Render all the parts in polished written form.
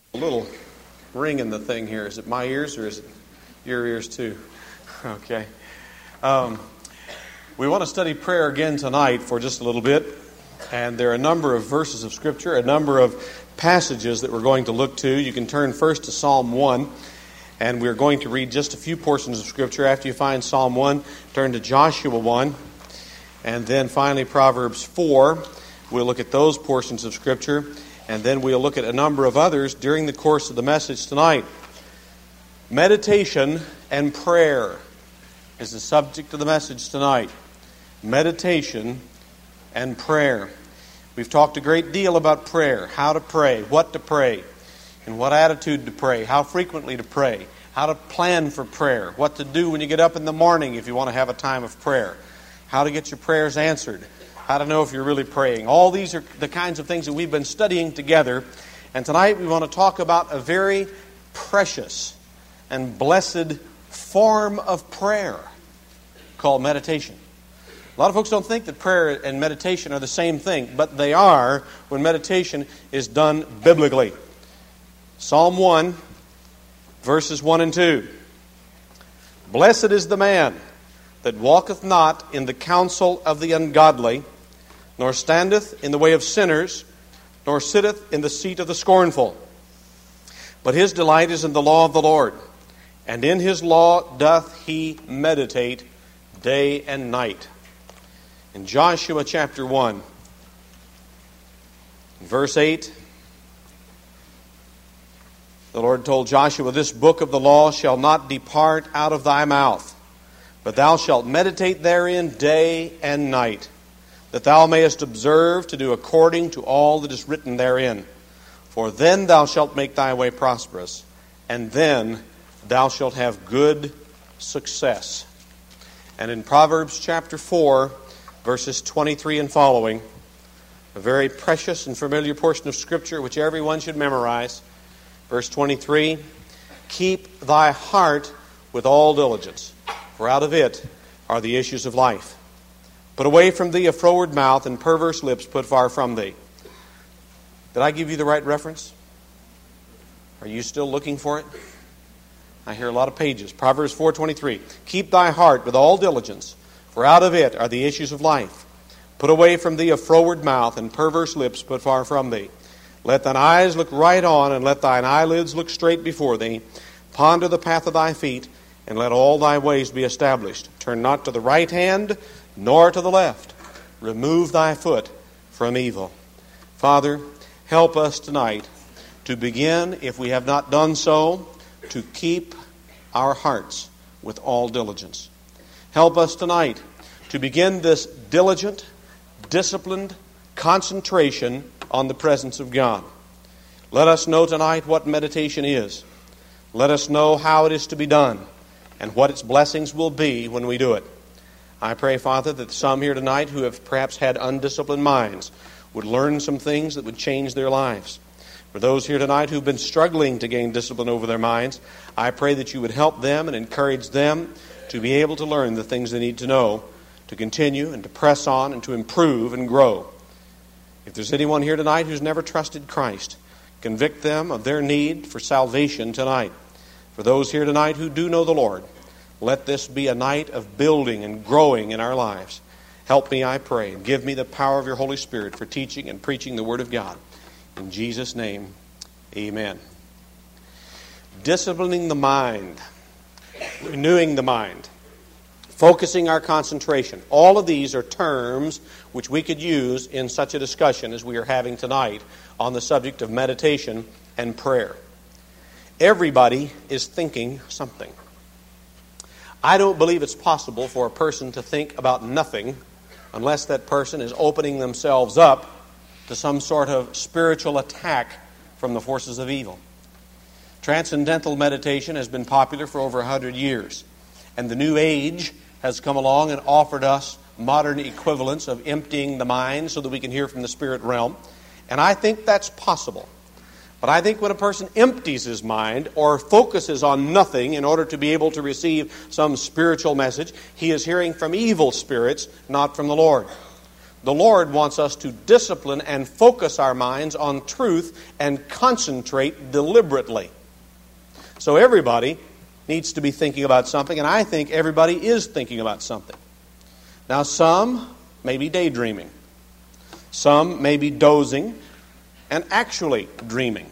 A little ring in the thing here. Is it my ears or is it your ears too? Okay. We want to study prayer again tonight for just a little bit. And there are a number of verses of Scripture, a number of passages that we're going to look to. You can turn first to Psalm 1. And we're going to read just a few portions of Scripture. After you find Psalm 1, turn to Joshua 1. And then finally Proverbs 4. We'll look at those portions of Scripture. And then we'll look at a number of others during the course of the message tonight. Meditation and prayer is the subject of the message tonight. Meditation and prayer. We've talked a great deal about prayer, how to pray, what to pray, in what attitude to pray, how frequently to pray, how to plan for prayer, what to do when you get up in the morning if you want to have a time of prayer, how to get your prayers answered, how to know if you're really praying. All these are the kinds of things that we've been studying together. And tonight we want to talk about a very precious and blessed form of prayer called meditation. A lot of folks don't think that prayer and meditation are the same thing, but they are when meditation is done biblically. Psalm 1, verses 1 and 2. Blessed is the man that walketh not in the counsel of the ungodly, nor standeth in the way of sinners, nor sitteth in the seat of the scornful. But his delight is in the law of the Lord, and in his law doth he meditate day and night. In Joshua chapter 1, verse 8, the Lord told Joshua, This book of the law shall not depart out of thy mouth, but thou shalt meditate therein day and night, that thou mayest observe to do according to all that is written therein. For then thou shalt make thy way prosperous, and then thou shalt have good success. And in Proverbs chapter 4, verses 23 and following, a very precious and familiar portion of Scripture which everyone should memorize. Verse 23, Keep thy heart with all diligence, for out of it are the issues of life. Put away from thee a froward mouth, and perverse lips put far from thee. Did I give you the right reference? Are you still looking for it? I hear a lot of pages. Proverbs 4:23. Keep thy heart with all diligence, for out of it are the issues of life. Put away from thee a froward mouth, and perverse lips put far from thee. Let thine eyes look right on, and let thine eyelids look straight before thee. Ponder the path of thy feet, and let all thy ways be established. Turn not to the right hand, nor to the left. Remove thy foot from evil. Father, help us tonight to begin, if we have not done so, to keep our hearts with all diligence. Help us tonight to begin this diligent, disciplined concentration on the presence of God. Let us know tonight what meditation is. Let us know how it is to be done and what its blessings will be when we do it. I pray, Father, that some here tonight who have perhaps had undisciplined minds would learn some things that would change their lives. For those here tonight who've been struggling to gain discipline over their minds, I pray that you would help them and encourage them to be able to learn the things they need to know, to continue and to press on and to improve and grow. If there's anyone here tonight who's never trusted Christ, convict them of their need for salvation tonight. For those here tonight who do know the Lord, let this be a night of building and growing in our lives. Help me, I pray, and give me the power of your Holy Spirit for teaching and preaching the Word of God. In Jesus' name, amen. Disciplining the mind, renewing the mind, focusing our concentration. All of these are terms which we could use in such a discussion as we are having tonight on the subject of meditation and prayer. Everybody is thinking something. I don't believe it's possible for a person to think about nothing unless that person is opening themselves up to some sort of spiritual attack from the forces of evil. Transcendental meditation has been popular for over 100 years, and the New Age has come along and offered us modern equivalents of emptying the mind so that we can hear from the spirit realm, and I think that's possible. But I think when a person empties his mind or focuses on nothing in order to be able to receive some spiritual message, he is hearing from evil spirits, not from the Lord. The Lord wants us to discipline and focus our minds on truth and concentrate deliberately. So everybody needs to be thinking about something, and I think everybody is thinking about something. Now, some may be daydreaming. Some may be dozing and actually dreaming.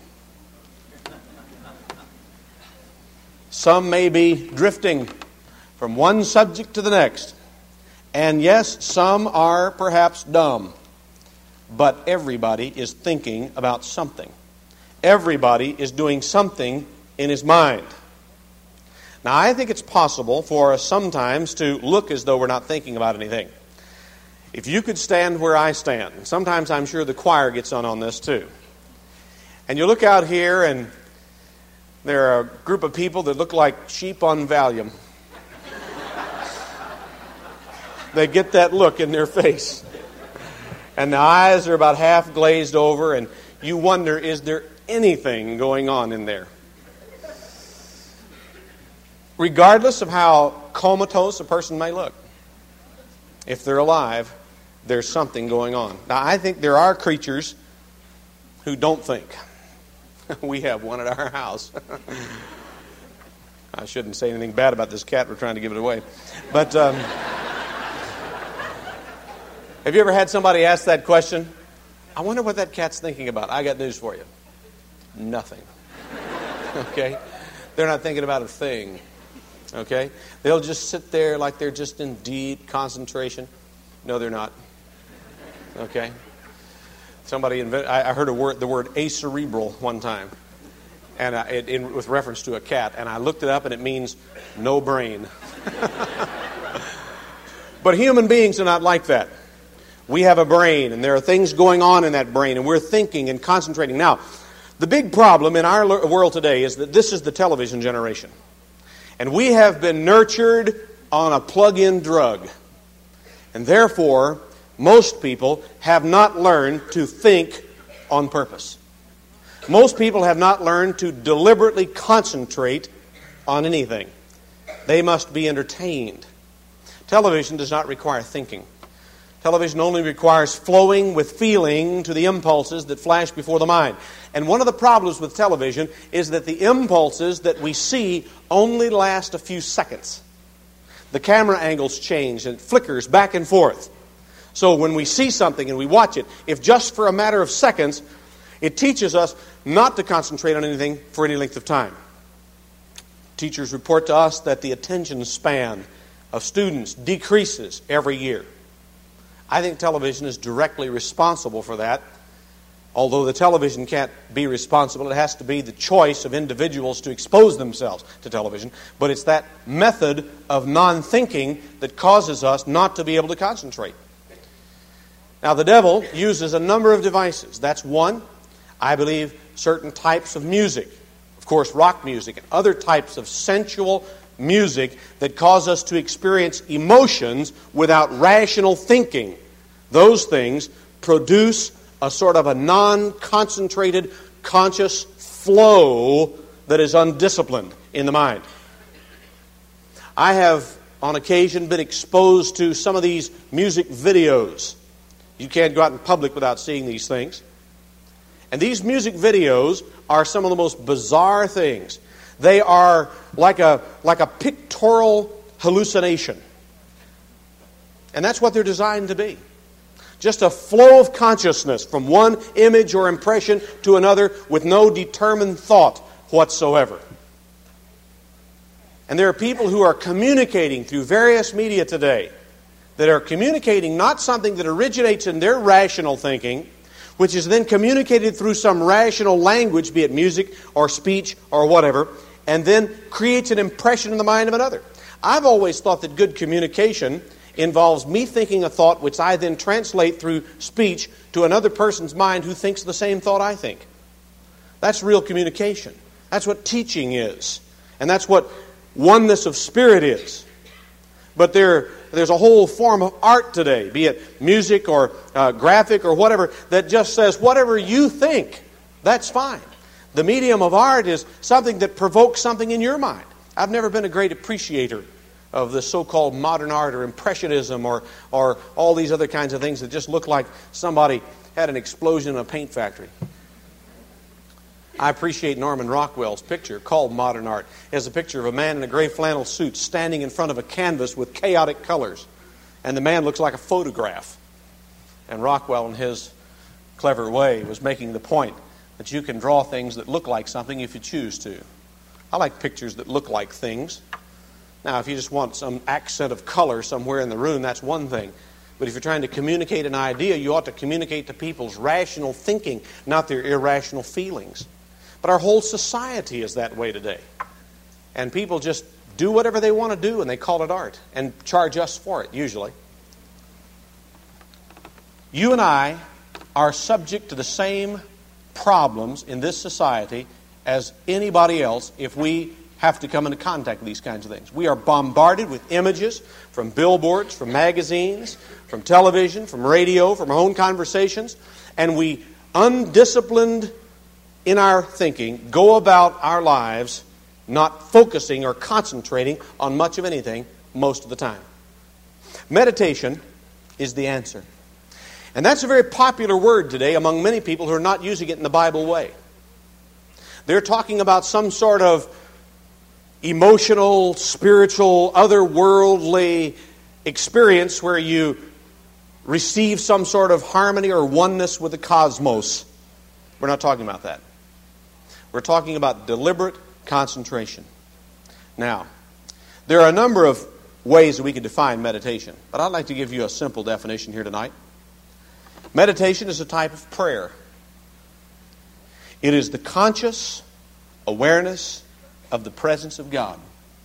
Some may be drifting from one subject to the next. And yes, some are perhaps dumb. But everybody is thinking about something. Everybody is doing something in his mind. Now, I think it's possible for us sometimes to look as though we're not thinking about anything. If you could stand where I stand, sometimes I'm sure the choir gets on this too. And you look out here and there are a group of people that look like sheep on Valium. They get that look in their face. And the eyes are about half glazed over, and you wonder, is there anything going on in there? Regardless of how comatose a person may look, if they're alive, there's something going on. Now, I think there are creatures who don't think. We have one at our house. I shouldn't say anything bad about this cat. We're trying to give it away. But have you ever had somebody ask that question? I wonder what that cat's thinking about. I got news for you. Nothing. Okay? They're not thinking about a thing. Okay? They'll just sit there like they're just in deep concentration. No, they're not. Okay? Somebody I heard the word acerebral one time, and with reference to a cat, and I looked it up, and it means no brain. But human beings are not like that. We have a brain, and there are things going on in that brain, and we're thinking and concentrating. Now, the big problem in our world today is that this is the television generation. And we have been nurtured on a plug-in drug. And therefore, most people have not learned to think on purpose. Most people have not learned to deliberately concentrate on anything. They must be entertained. Television does not require thinking. Television only requires flowing with feeling to the impulses that flash before the mind. And one of the problems with television is that the impulses that we see only last a few seconds. The camera angles change and it flickers back and forth. So when we see something and we watch it, if just for a matter of seconds, it teaches us not to concentrate on anything for any length of time. Teachers report to us that the attention span of students decreases every year. I think television is directly responsible for that. Although the television can't be responsible, it has to be the choice of individuals to expose themselves to television. But it's that method of non-thinking that causes us not to be able to concentrate. Now, the devil uses a number of devices. That's one. I believe certain types of music, of course, rock music, and other types of sensual music that cause us to experience emotions without rational thinking. Those things produce a sort of a non-concentrated, conscious flow that is undisciplined in the mind. I have, on occasion, been exposed to some of these music videos. You can't go out in public without seeing these things. And these music videos are some of the most bizarre things. They are like a pictorial hallucination. And that's what they're designed to be. Just a flow of consciousness from one image or impression to another with no determined thought whatsoever. And there are people who are communicating through various media today that are communicating not something that originates in their rational thinking, which is then communicated through some rational language, be it music or speech or whatever, and then creates an impression in the mind of another. I've always thought that good communication involves me thinking a thought which I then translate through speech to another person's mind who thinks the same thought I think. That's real communication. That's what teaching is. And that's what oneness of spirit is. But there's a whole form of art today, be it music or graphic or whatever, that just says whatever you think, that's fine. The medium of art is something that provokes something in your mind. I've never been a great appreciator of the so-called modern art or Impressionism or all these other kinds of things that just look like somebody had an explosion in a paint factory. I appreciate Norman Rockwell's picture called Modern Art. It has a picture of a man in a gray flannel suit standing in front of a canvas with chaotic colors. And the man looks like a photograph. And Rockwell, in his clever way, was making the point that you can draw things that look like something if you choose to. I like pictures that look like things. Now, if you just want some accent of color somewhere in the room, that's one thing. But if you're trying to communicate an idea, you ought to communicate to people's rational thinking, not their irrational feelings. But our whole society is that way today. And people just do whatever they want to do, and they call it art, and charge us for it, usually. You and I are subject to the same problems in this society as anybody else if we have to come into contact with these kinds of things. We are bombarded with images from billboards, from magazines, from television, from radio, from our own conversations, and we, undisciplined in our thinking, go about our lives not focusing or concentrating on much of anything most of the time. Meditation is the answer. And that's a very popular word today among many people who are not using it in the Bible way. They're talking about some sort of emotional, spiritual, otherworldly experience where you receive some sort of harmony or oneness with the cosmos. We're not talking about that. We're talking about deliberate concentration. Now, there are a number of ways that we can define meditation, but I'd like to give you a simple definition here tonight. Meditation is a type of prayer. It is the conscious awareness of the presence of God.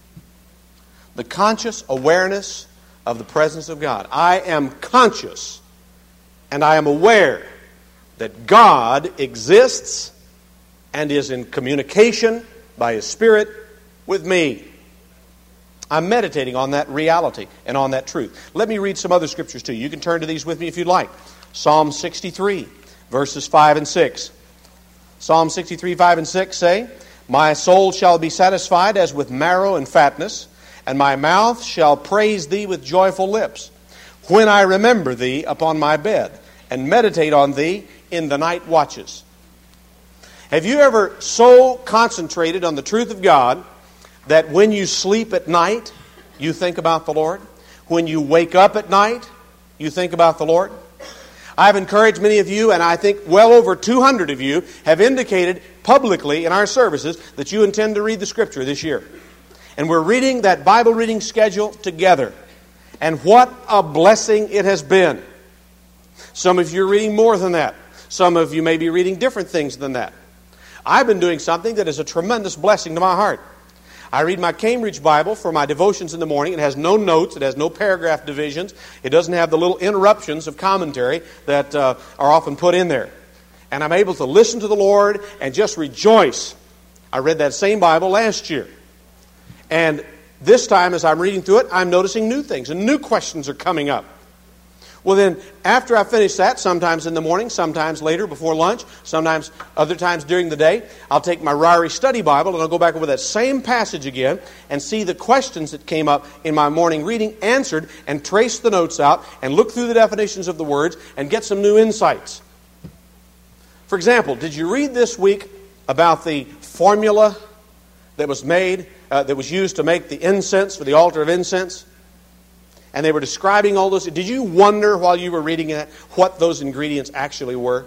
The conscious awareness of the presence of God. I am conscious and I am aware that God exists and is in communication by His Spirit with me. I'm meditating on that reality and on that truth. Let me read some other scriptures to you. You can turn to these with me if you'd like. Psalm 63, verses 5 and 6. Psalm 63, 5 and 6 say, My soul shall be satisfied as with marrow and fatness, and my mouth shall praise Thee with joyful lips, when I remember Thee upon my bed, and meditate on Thee in the night watches. Have you ever so concentrated on the truth of God that when you sleep at night, you think about the Lord? When you wake up at night, you think about the Lord? I've encouraged many of you, and I think well over 200 of you have indicated publicly in our services that you intend to read the Scripture this year. And we're reading that Bible reading schedule together. And what a blessing it has been. Some of you are reading more than that. Some of you may be reading different things than that. I've been doing something that is a tremendous blessing to my heart. I read my Cambridge Bible for my devotions in the morning. It has no notes. It has no paragraph divisions. It doesn't have the little interruptions of commentary that are often put in there. And I'm able to listen to the Lord and just rejoice. I read that same Bible last year. And this time, as I'm reading through it, I'm noticing new things, and new questions are coming up. Well then, after I finish that, sometimes in the morning, sometimes later before lunch, sometimes other times during the day, I'll take my Ryrie Study Bible and I'll go back over that same passage again and see the questions that came up in my morning reading answered and trace the notes out and look through the definitions of the words and get some new insights. For example, did you read this week about the formula that was made, that was used to make the incense for the altar of incense? And they were describing all those. Did you wonder while you were reading it what those ingredients actually were?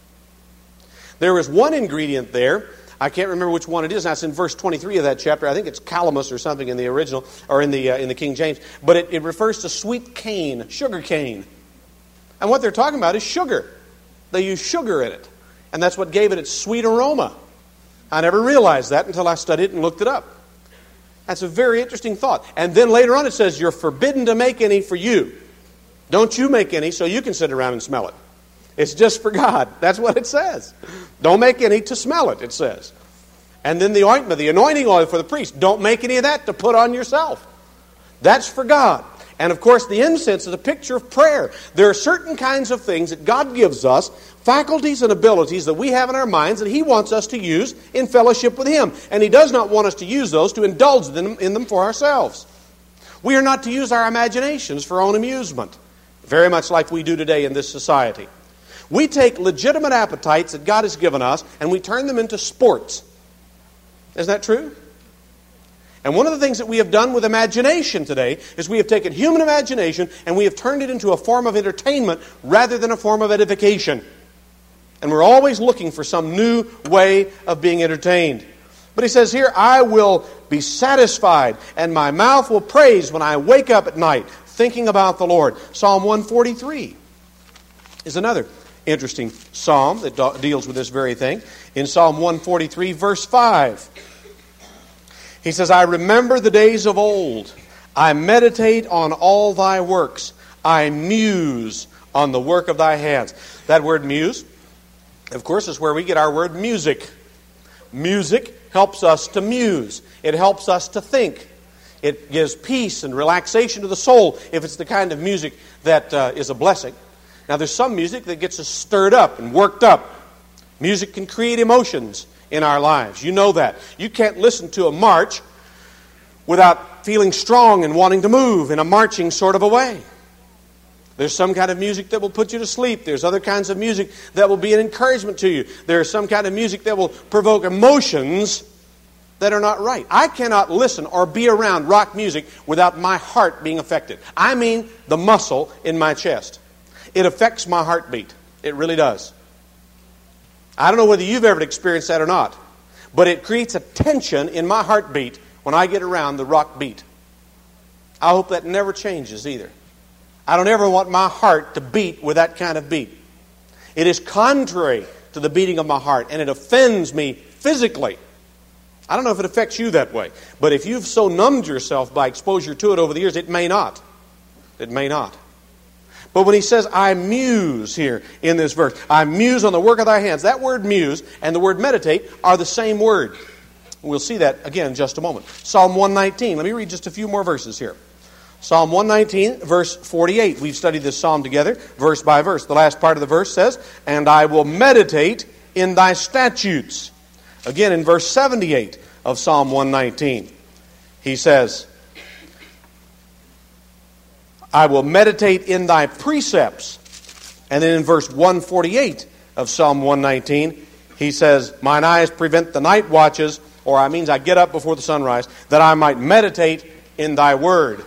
There was one ingredient there. I can't remember which one it is. That's in verse 23 of that chapter. I think it's calamus or something in the original, or in the King James. But it refers to sweet cane, sugar cane. And what they're talking about is sugar. They use sugar in it. And that's what gave it its sweet aroma. I never realized that until I studied it and looked it up. That's a very interesting thought. And then later on it says, you're forbidden to make any for you. Don't you make any so you can sit around and smell it. It's just for God. That's what it says. Don't make any to smell it, it says. And then the ointment, the anointing oil for the priest. Don't make any of that to put on yourself. That's for God. And of course the incense is a picture of prayer. There are certain kinds of things that God gives us, faculties and abilities that we have in our minds that He wants us to use in fellowship with Him. And He does not want us to use those to indulge in them for ourselves. We are not to use our imaginations for our own amusement, very much like we do today in this society. We take legitimate appetites that God has given us and we turn them into sports. Isn't that true? And one of the things that we have done with imagination today is we have taken human imagination and we have turned it into a form of entertainment rather than a form of edification. And we're always looking for some new way of being entertained. But he says here, I will be satisfied and my mouth will praise when I wake up at night, thinking about the Lord. Psalm 143 is another interesting psalm that deals with this very thing. In Psalm 143, verse 5, he says, I remember the days of old. I meditate on all thy works. I muse on the work of thy hands. That word muse, of course, is where we get our word music. Music helps us to muse. It helps us to think. It gives peace and relaxation to the soul if it's the kind of music that is a blessing. Now, there's some music that gets us stirred up and worked up. Music can create emotions in our lives. You know that. You can't listen to a march without feeling strong and wanting to move in a marching sort of a way. There's some kind of music that will put you to sleep. There's other kinds of music that will be an encouragement to you. There's some kind of music that will provoke emotions that are not right. I cannot listen or be around rock music without my heart being affected. I mean the muscle in my chest. It affects my heartbeat. It really does. I don't know whether you've ever experienced that or not, but it creates a tension in my heartbeat when I get around the rock beat. I hope that never changes either. I don't ever want my heart to beat with that kind of beat. It is contrary to the beating of my heart, and it offends me physically. I don't know if it affects you that way, but if you've so numbed yourself by exposure to it over the years, it may not. It may not. But when he says, I muse here in this verse, I muse on the work of thy hands, that word muse and the word meditate are the same word. We'll see that again in just a moment. Psalm 119. Let me read just a few more verses here. Psalm 119, verse 48. We've studied this psalm together, verse by verse. The last part of the verse says, and I will meditate in thy statutes. Again, in verse 78 of Psalm 119, he says, I will meditate in thy precepts. And then in verse 148 of Psalm 119, he says, mine eyes prevent the night watches, or I means I get up before the sunrise, that I might meditate in thy word.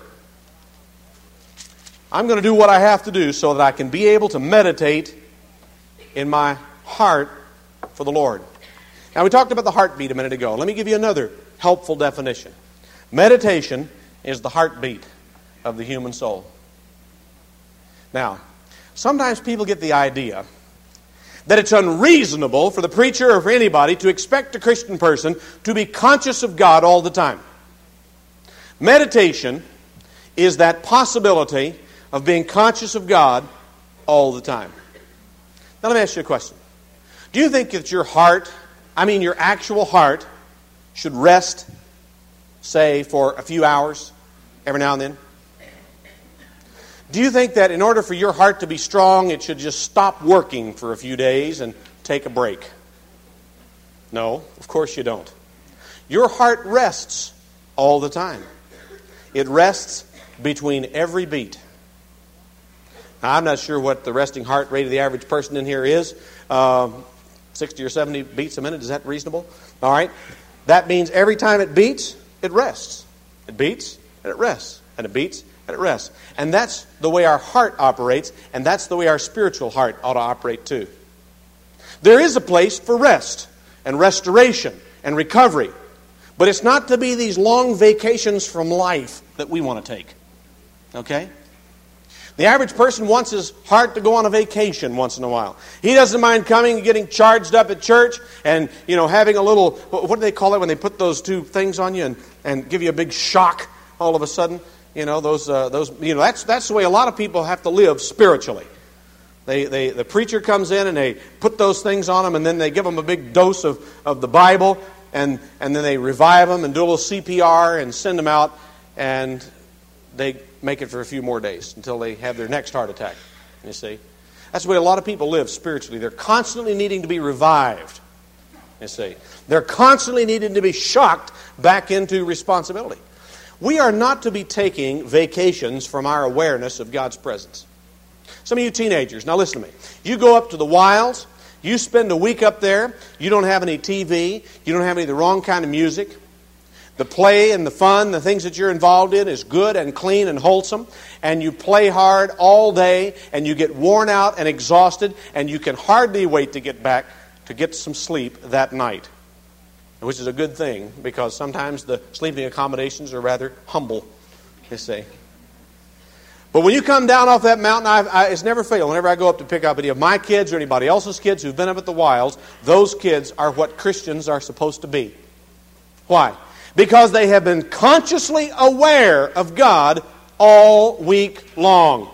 I'm going to do what I have to do so that I can be able to meditate in my heart for the Lord. Now, we talked about the heartbeat a minute ago. Let me give you another helpful definition. Meditation is the heartbeat of the human soul. Now, sometimes people get the idea that it's unreasonable for the preacher or for anybody to expect a Christian person to be conscious of God all the time. Meditation is that possibility of being conscious of God all the time. Now let me ask you a question. Do you think that your actual heart, should rest, say, for a few hours every now and then? Do you think that in order for your heart to be strong, it should just stop working for a few days and take a break? No, of course you don't. Your heart rests all the time. It rests between every beat. Now, I'm not sure what the resting heart rate of the average person in here is. 60 or 70 beats a minute. Is that reasonable? All right. That means every time it beats, it rests. It beats and it rests. And it beats and it rests. And that's the way our heart operates, and that's the way our spiritual heart ought to operate too. There is a place for rest and restoration and recovery. But it's not to be these long vacations from life that we want to take. Okay? The average person wants his heart to go on a vacation once in a while. He doesn't mind coming and getting charged up at church and, having a little, what do they call it when they put those two things on you and give you a big shock all of a sudden? That's the way a lot of people have to live spiritually. The preacher comes in and they put those things on them, and then they give them a big dose of the Bible, and then they revive them and do a little CPR and send them out, and they make it for a few more days until they have their next heart attack. You see? That's the way a lot of people live spiritually. They're constantly needing to be revived. You see? They're constantly needing to be shocked back into responsibility. We are not to be taking vacations from our awareness of God's presence. Some of you teenagers, now listen to me. You go up to the wilds, you spend a week up there, you don't have any TV, you don't have any of the wrong kind of music. The play and the fun, the things that you're involved in is good and clean and wholesome. And you play hard all day and you get worn out and exhausted and you can hardly wait to get back to get some sleep that night. Which is a good thing because sometimes the sleeping accommodations are rather humble, you see. But when you come down off that mountain, it's never failed. Whenever I go up to pick up any of my kids or anybody else's kids who've been up at the wilds, those kids are what Christians are supposed to be. Why? Because they have been consciously aware of God all week long.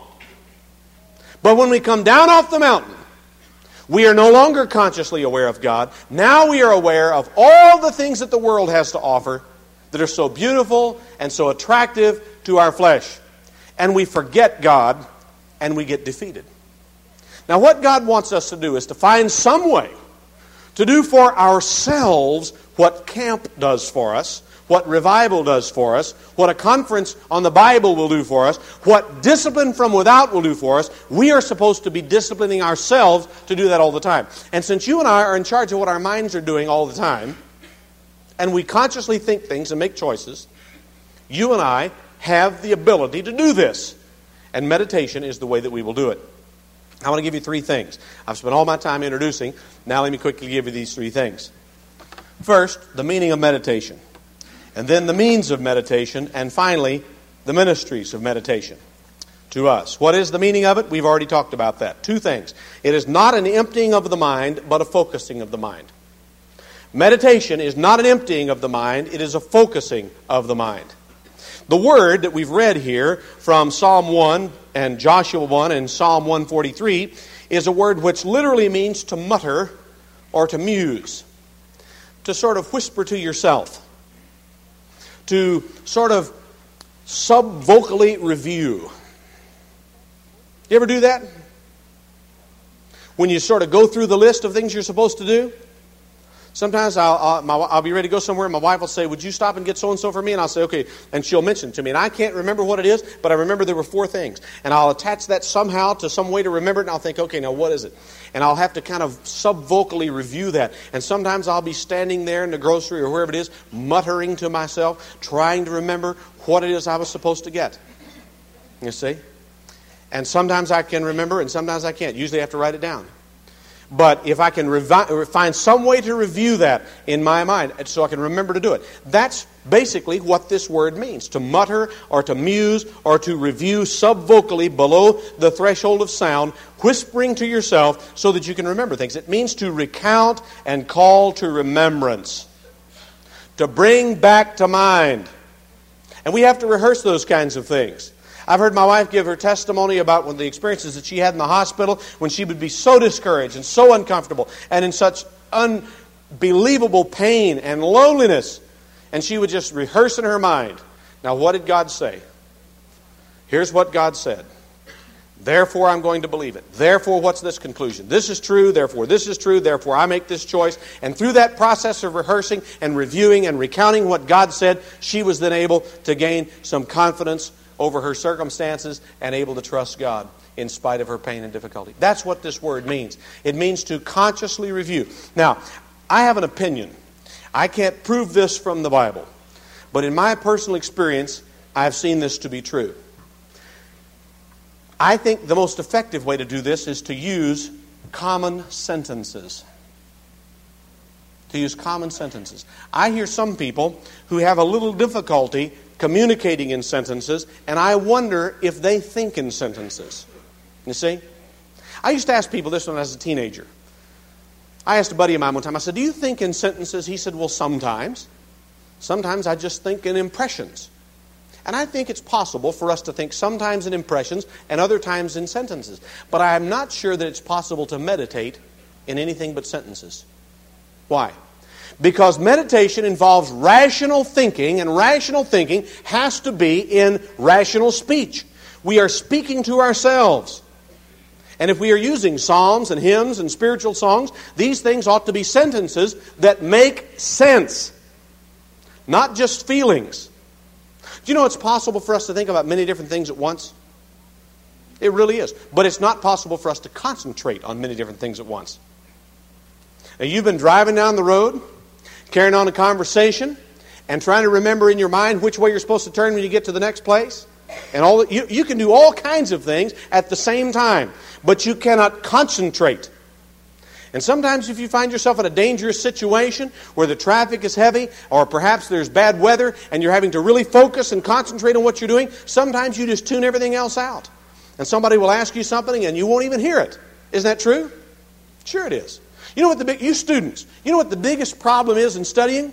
But when we come down off the mountain, we are no longer consciously aware of God. Now we are aware of all the things that the world has to offer that are so beautiful and so attractive to our flesh. And we forget God and we get defeated. Now what God wants us to do is to find some way to do for ourselves what camp does for us, what revival does for us, what a conference on the Bible will do for us, what discipline from without will do for us. We are supposed to be disciplining ourselves to do that all the time. And since you and I are in charge of what our minds are doing all the time, and we consciously think things and make choices, you and I have the ability to do this. And meditation is the way that we will do it. I want to give you three things. I've spent all my time introducing. Now let me quickly give you these three things. First, the meaning of meditation. And then the means of meditation. And finally, the ministries of meditation to us. What is the meaning of it? We've already talked about that. Two things. It is not an emptying of the mind, but a focusing of the mind. Meditation is not an emptying of the mind. It is a focusing of the mind. The word that we've read here from Psalm 1 and Joshua 1 and Psalm 143 is a word which literally means to mutter or to muse, to sort of whisper to yourself, to sort of sub-vocally review. You ever do that? When you sort of go through the list of things you're supposed to do? Sometimes I'll be ready to go somewhere and my wife will say, would you stop and get so-and-so for me? And I'll say, okay. And she'll mention it to me. And I can't remember what it is, but I remember there were 4 things. And I'll attach that somehow to some way to remember it. And I'll think, okay, now what is it? And I'll have to kind of sub-vocally review that. And sometimes I'll be standing there in the grocery or wherever it is, muttering to myself, trying to remember what it is I was supposed to get. You see? And sometimes I can remember and sometimes I can't. Usually I have to write it down. But if I can find some way to review that in my mind so I can remember to do it, that's basically what this word means. To mutter or to muse or to review sub-vocally below the threshold of sound, whispering to yourself so that you can remember things. It means to recount and call to remembrance. To bring back to mind. And we have to rehearse those kinds of things. I've heard my wife give her testimony about one of the experiences that she had in the hospital when she would be so discouraged and so uncomfortable and in such unbelievable pain and loneliness. And she would just rehearse in her mind. Now, what did God say? Here's what God said. Therefore, I'm going to believe it. Therefore, what's this conclusion? This is true, therefore this is true, therefore I make this choice. And through that process of rehearsing and reviewing and recounting what God said, she was then able to gain some confidence over her circumstances and able to trust God in spite of her pain and difficulty. That's what this word means. It means to consciously review. Now, I have an opinion. I can't prove this from the Bible. But in my personal experience, I've seen this to be true. I think the most effective way to do this is to use common sentences. To use common sentences. I hear some people who have a little difficulty communicating in sentences, and I wonder if they think in sentences. You see? I used to ask people this when I was a teenager. I asked a buddy of mine one time, I said, do you think in sentences? He said, well, sometimes. Sometimes I just think in impressions. And I think it's possible for us to think sometimes in impressions and other times in sentences. But I am not sure that it's possible to meditate in anything but sentences. Why? Because meditation involves rational thinking, and rational thinking has to be in rational speech. We are speaking to ourselves. And if we are using psalms and hymns and spiritual songs, these things ought to be sentences that make sense. Not just feelings. Do you know it's possible for us to think about many different things at once? It really is. But it's not possible for us to concentrate on many different things at once. Now, you've been driving down the road, carrying on a conversation, and trying to remember in your mind which way you're supposed to turn when you get to the next place. And you can do all kinds of things at the same time, but you cannot concentrate. And sometimes if you find yourself in a dangerous situation where the traffic is heavy, or perhaps there's bad weather, and you're having to really focus and concentrate on what you're doing, sometimes you just tune everything else out. And somebody will ask you something and you won't even hear it. Isn't that true? Sure it is. You know what you students, you know what the biggest problem is in studying?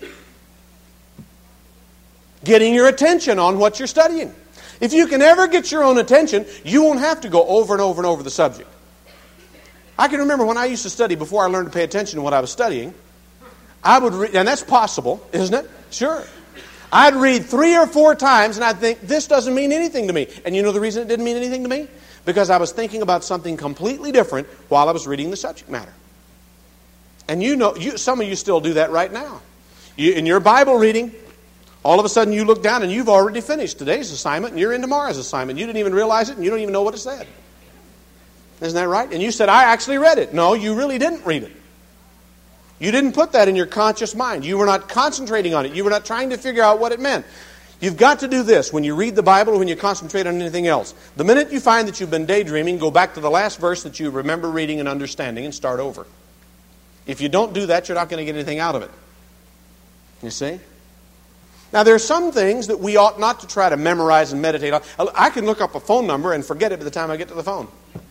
Getting your attention on what you're studying. If you can ever get your own attention, you won't have to go over and over and over the subject. I can remember when I used to study, before I learned to pay attention to what I was studying, I would read, and that's possible, isn't it? Sure. I'd read 3 or 4 times and I'd think, this doesn't mean anything to me. And you know the reason it didn't mean anything to me? Because I was thinking about something completely different while I was reading the subject matter. And you know, some of you still do that right now. In your Bible reading, all of a sudden you look down and you've already finished today's assignment and you're in tomorrow's assignment. You didn't even realize it and you don't even know what it said. Isn't that right? And you said, I actually read it. No, you really didn't read it. You didn't put that in your conscious mind. You were not concentrating on it. You were not trying to figure out what it meant. You've got to do this when you read the Bible or when you concentrate on anything else. The minute you find that you've been daydreaming, go back to the last verse that you remember reading and understanding and start over. If you don't do that, you're not going to get anything out of it. You see? Now, there are some things that we ought not to try to memorize and meditate on. I can look up a phone number and forget it by the time I get to the phone.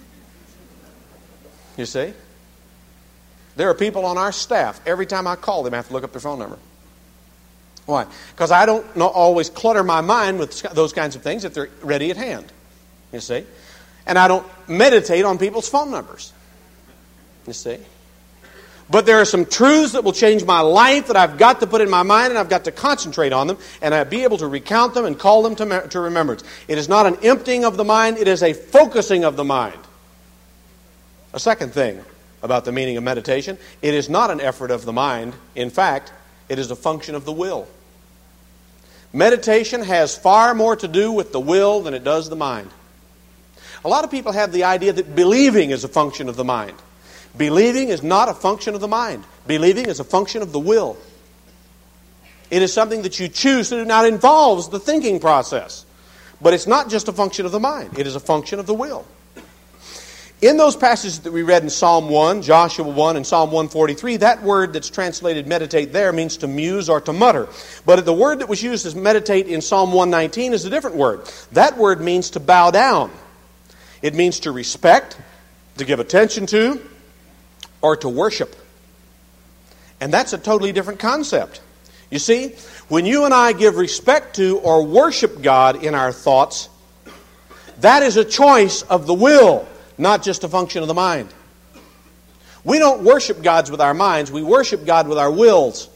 You see? There are people on our staff, every time I call them, I have to look up their phone number. Why? Because I don't always clutter my mind with those kinds of things if they're ready at hand. You see? And I don't meditate on people's phone numbers. You see? But there are some truths that will change my life that I've got to put in my mind and I've got to concentrate on them and I'll be able to recount them and call them to remembrance. It is not an emptying of the mind, it is a focusing of the mind. A second thing about the meaning of meditation, it is not an effort of the mind. In fact, it is a function of the will. Meditation has far more to do with the will than it does the mind. A lot of people have the idea that believing is a function of the mind. Believing is not a function of the mind. Believing is a function of the will. It is something that you choose to do. Now, it involves the thinking process. But it's not just a function of the mind. It is a function of the will. In those passages that we read in Psalm 1, Joshua 1, and Psalm 143, that word that's translated meditate there means to muse or to mutter. But the word that was used as meditate in Psalm 119 is a different word. That word means to bow down. It means to respect, to give attention to, or to worship. And that's a totally different concept. You see, when you and I give respect to or worship God in our thoughts, that is a choice of the will, not just a function of the mind. We don't worship God with our minds, we worship God with our wills.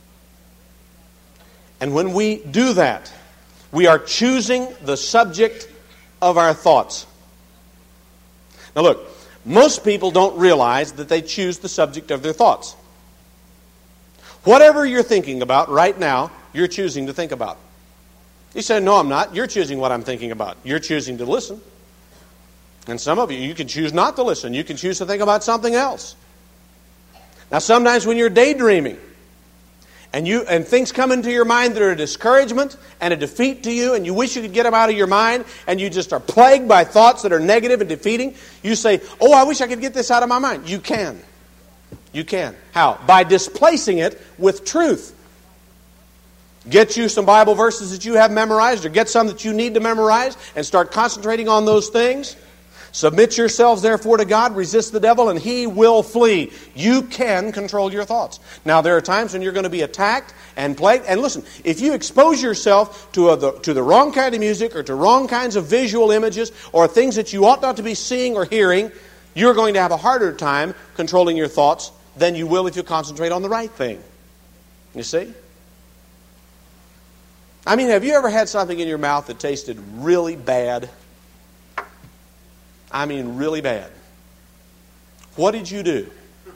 And when we do that, we are choosing the subject of our thoughts. Now look, most people don't realize that they choose the subject of their thoughts. Whatever you're thinking about right now, you're choosing to think about. You say, no, I'm not. You're choosing what I'm thinking about. You're choosing to listen. And some of you can choose not to listen. You can choose to think about something else. Now, sometimes when you're daydreaming and things come into your mind that are a discouragement and a defeat to you and you wish you could get them out of your mind and you just are plagued by thoughts that are negative and defeating, you say, oh, I wish I could get this out of my mind. You can. You can. How? By displacing it with truth. Get you some Bible verses that you have memorized or get some that you need to memorize and start concentrating on those things. Submit yourselves, therefore, to God. Resist the devil, and he will flee. You can control your thoughts. Now, there are times when you're going to be attacked and plagued. And listen, if you expose yourself to the wrong kind of music or to wrong kinds of visual images or things that you ought not to be seeing or hearing, you're going to have a harder time controlling your thoughts than you will if you concentrate on the right thing. You see? I mean, have you ever had something in your mouth that tasted really bad? I mean, really bad. What did you do?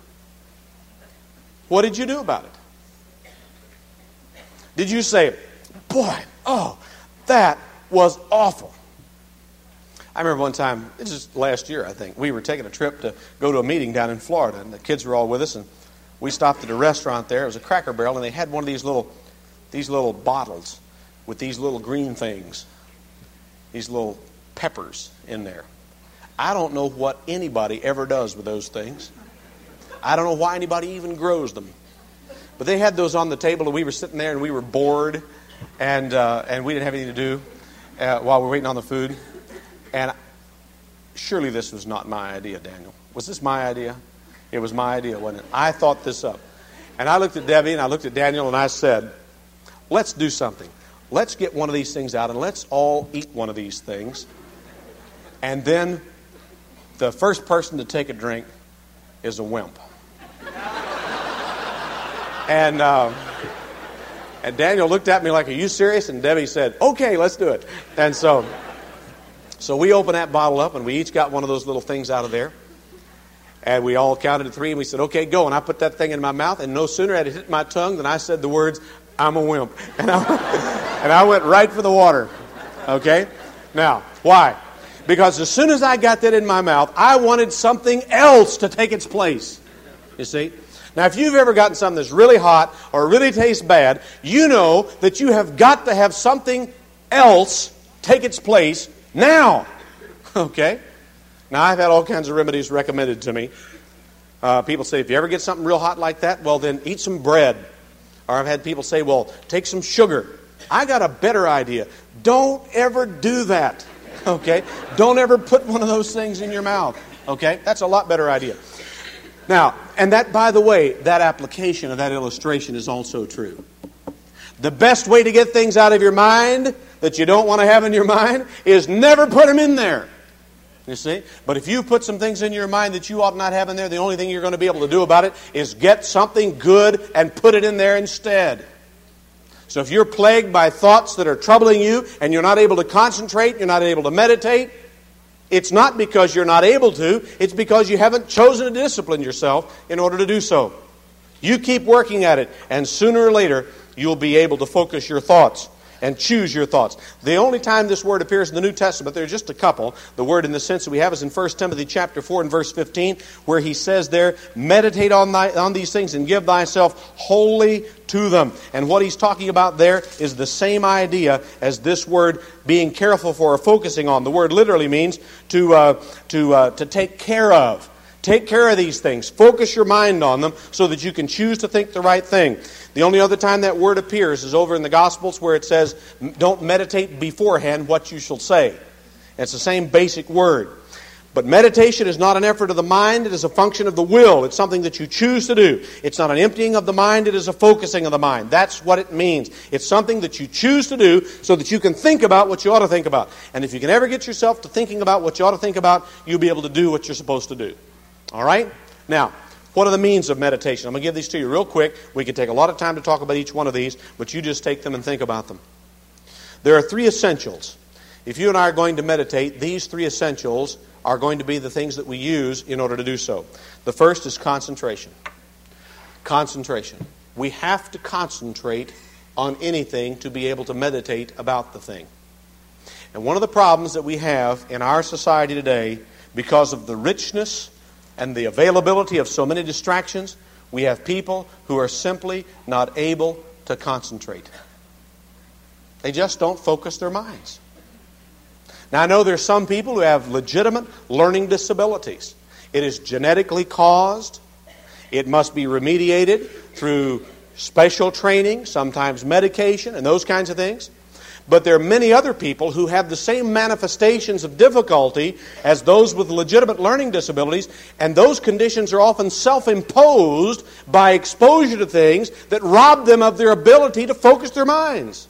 What did you do about it? Did you say, boy, oh, That was awful. I remember one time, this is last year I think, we were taking a trip to go to a meeting down in Florida, and the kids were all with us, and we stopped at a restaurant there. It was a Cracker Barrel, and they had one of these little bottles with these little green things, these little peppers in there. I don't know what anybody ever does with those things. I don't know why anybody even grows them. But they had those on the table, and we were sitting there, and we were bored, and we didn't have anything to do while we were waiting on the food. And surely this was not my idea, Daniel. Was this my idea? It was my idea, wasn't it? I thought this up. And I looked at Debbie and I looked at Daniel and I said, let's do something. Let's get one of these things out and let's all eat one of these things. And then the first person to take a drink is a wimp. And Daniel looked at me like, are you serious? And Debbie said, okay, let's do it. And so we opened that bottle up, and we each got one of those little things out of there. And we all counted to 3, and we said, okay, go. And I put that thing in my mouth, and no sooner had it hit my tongue than I said the words, I'm a wimp. And I went right for the water. Okay? Now, why? Because as soon as I got that in my mouth, I wanted something else to take its place. You see? Now, if you've ever gotten something that's really hot or really tastes bad, you know that you have got to have something else take its place now. Okay? Now, I've had all kinds of remedies recommended to me. People say, if you ever get something real hot like that, well, then eat some bread. Or I've had people say, well, take some sugar. I got a better idea. Don't ever do that. Okay? Don't ever put one of those things in your mouth. Okay? That's a lot better idea. Now, and that, by the way, that application of that illustration is also true. The best way to get things out of your mind that you don't want to have in your mind is never put them in there. You see? But if you put some things in your mind that you ought not have in there, the only thing you're going to be able to do about it is get something good and put it in there instead. So if you're plagued by thoughts that are troubling you and you're not able to concentrate, you're not able to meditate, it's not because you're not able to, it's because you haven't chosen to discipline yourself in order to do so. You keep working at it, and sooner or later, you'll be able to focus your thoughts and choose your thoughts. The only time this word appears in the New Testament, there are just a couple. The word in the sense that we have is in 1 Timothy chapter 4 and verse 15, where he says there, meditate on these things and give thyself wholly to them. And what he's talking about there is the same idea as this word being careful for or focusing on. The word literally means to take care of. Take care of these things. Focus your mind on them so that you can choose to think the right thing. The only other time that word appears is over in the Gospels where it says, don't meditate beforehand what you shall say. It's the same basic word. But meditation is not an effort of the mind. It is a function of the will. It's something that you choose to do. It's not an emptying of the mind. It is a focusing of the mind. That's what it means. It's something that you choose to do so that you can think about what you ought to think about. And if you can ever get yourself to thinking about what you ought to think about, you'll be able to do what you're supposed to do. All right? Now, what are the means of meditation? I'm going to give these to you real quick. We could take a lot of time to talk about each one of these, but you just take them and think about them. There are 3 essentials. If you and I are going to meditate, these 3 essentials are going to be the things that we use in order to do so. The first is concentration. Concentration. We have to concentrate on anything to be able to meditate about the thing. And one of the problems that we have in our society today, because of the richness and the availability of so many distractions, we have people who are simply not able to concentrate. They just don't focus their minds. Now, I know there's some people who have legitimate learning disabilities. It is genetically caused. It must be remediated through special training, sometimes medication, and those kinds of things. But there are many other people who have the same manifestations of difficulty as those with legitimate learning disabilities, and those conditions are often self-imposed by exposure to things that rob them of their ability to focus their minds.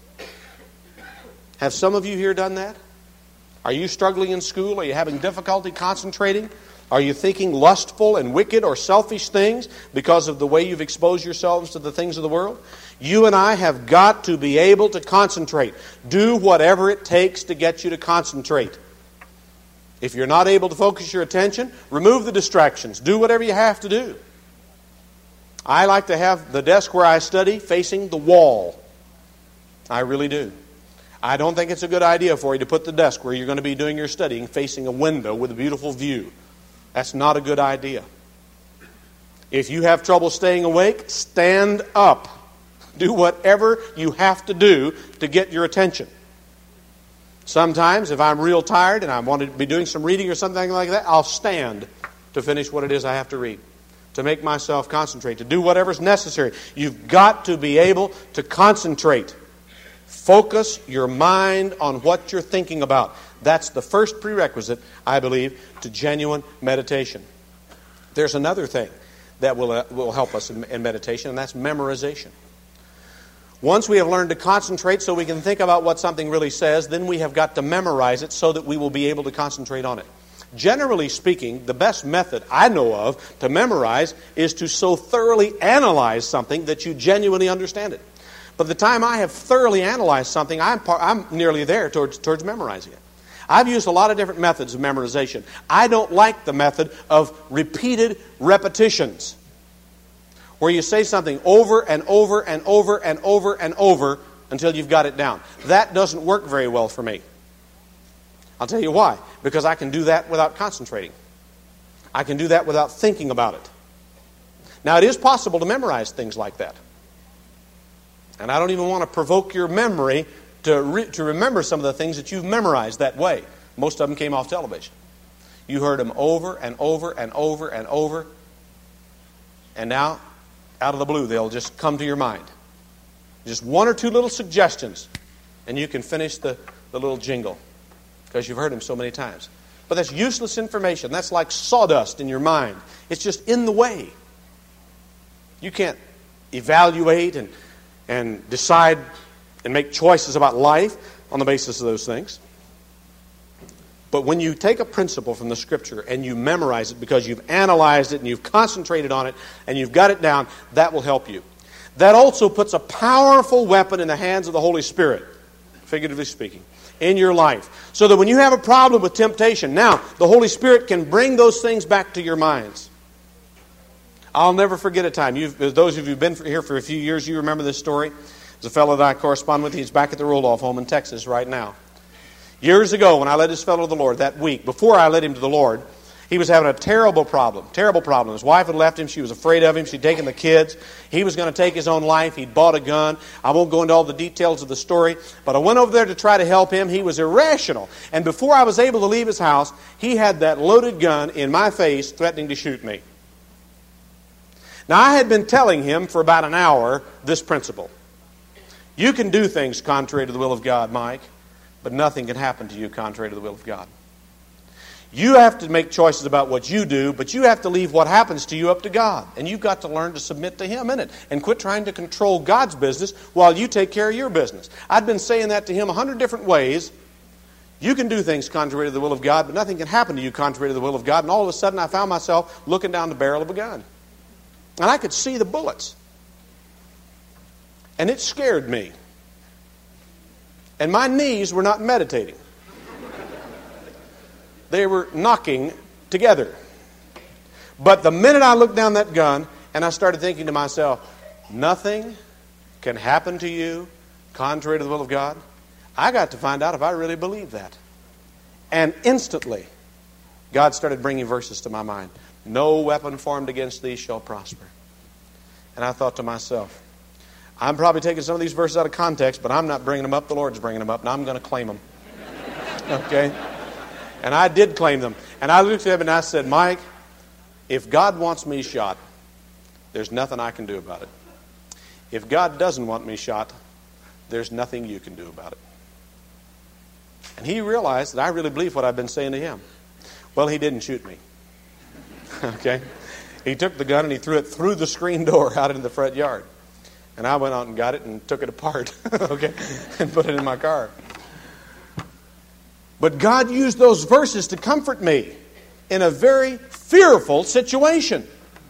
Have some of you here done that? Are you struggling in school? Are you having difficulty concentrating? Are you thinking lustful and wicked or selfish things because of the way you've exposed yourselves to the things of the world? You and I have got to be able to concentrate. Do whatever it takes to get you to concentrate. If you're not able to focus your attention, remove the distractions. Do whatever you have to do. I like to have the desk where I study facing the wall. I really do. I don't think it's a good idea for you to put the desk where you're going to be doing your studying facing a window with a beautiful view. That's not a good idea. If you have trouble staying awake, stand up. Do whatever you have to do to get your attention. Sometimes, if I'm real tired and I want to be doing some reading or something like that, I'll stand to finish what it is I have to read, to make myself concentrate, to do whatever's necessary. You've got to be able to concentrate. Focus your mind on what you're thinking about. That's the first prerequisite, I believe, to genuine meditation. There's another thing that will help us in meditation, and that's memorization. Once we have learned to concentrate so we can think about what something really says, then we have got to memorize it so that we will be able to concentrate on it. Generally speaking, the best method I know of to memorize is to so thoroughly analyze something that you genuinely understand it. By the time I have thoroughly analyzed something, I'm nearly there towards memorizing it. I've used a lot of different methods of memorization. I don't like the method of repeated repetitions, where you say something over and over and over and over and over until you've got it down. That doesn't work very well for me. I'll tell you why. Because I can do that without concentrating. I can do that without thinking about it. Now, it is possible to memorize things like that. And I don't even want to provoke your memory to remember some of the things that you've memorized that way. Most of them came off television. You heard them over and over and over and over. And now, out of the blue, they'll just come to your mind. Just one or two little suggestions, and you can finish the little jingle because you've heard them so many times. But that's useless information. That's like sawdust in your mind. It's just in the way. You can't evaluate and decide and make choices about life on the basis of those things. But when you take a principle from the Scripture and you memorize it because you've analyzed it and you've concentrated on it and you've got it down, that will help you. That also puts a powerful weapon in the hands of the Holy Spirit, figuratively speaking, in your life. So that when you have a problem with temptation, now the Holy Spirit can bring those things back to your minds. I'll never forget a time. Those of you who've been here for a few years, you remember this story. There's a fellow that I correspond with. He's back at the Roloff home in Texas right now. Years ago, when I led this fellow to the Lord that week, before I led him to the Lord, he was having a terrible problem. His wife had left him. She was afraid of him. She'd taken the kids. He was going to take his own life. He'd bought a gun. I won't go into all the details of the story, but I went over there to try to help him. He was irrational. And before I was able to leave his house, he had that loaded gun in my face threatening to shoot me. Now, I had been telling him for about an hour this principle. You can do things contrary to the will of God, Mike, but nothing can happen to you contrary to the will of God. You have to make choices about what you do, but you have to leave what happens to you up to God. And you've got to learn to submit to Him in it and quit trying to control God's business while you take care of your business. I'd been saying that to him 100 different ways. You can do things contrary to the will of God, but nothing can happen to you contrary to the will of God. And all of a sudden I found myself looking down the barrel of a gun. And I could see the bullets. And it scared me. And my knees were not meditating. They were knocking together. But the minute I looked down that gun and I started thinking to myself, nothing can happen to you contrary to the will of God, I got to find out if I really believe that. And instantly, God started bringing verses to my mind. No weapon formed against thee shall prosper. And I thought to myself, I'm probably taking some of these verses out of context, but I'm not bringing them up. The Lord's bringing them up, and I'm going to claim them. Okay? And I did claim them. And I looked at him and I said, Mike, if God wants me shot, there's nothing I can do about it. If God doesn't want me shot, there's nothing you can do about it. And he realized that I really believed what I've been saying to him. Well, he didn't shoot me. Okay? He took the gun and he threw it through the screen door out into the front yard. And I went out and got it and took it apart, okay, and put it in my car. But God used those verses to comfort me in a very fearful situation.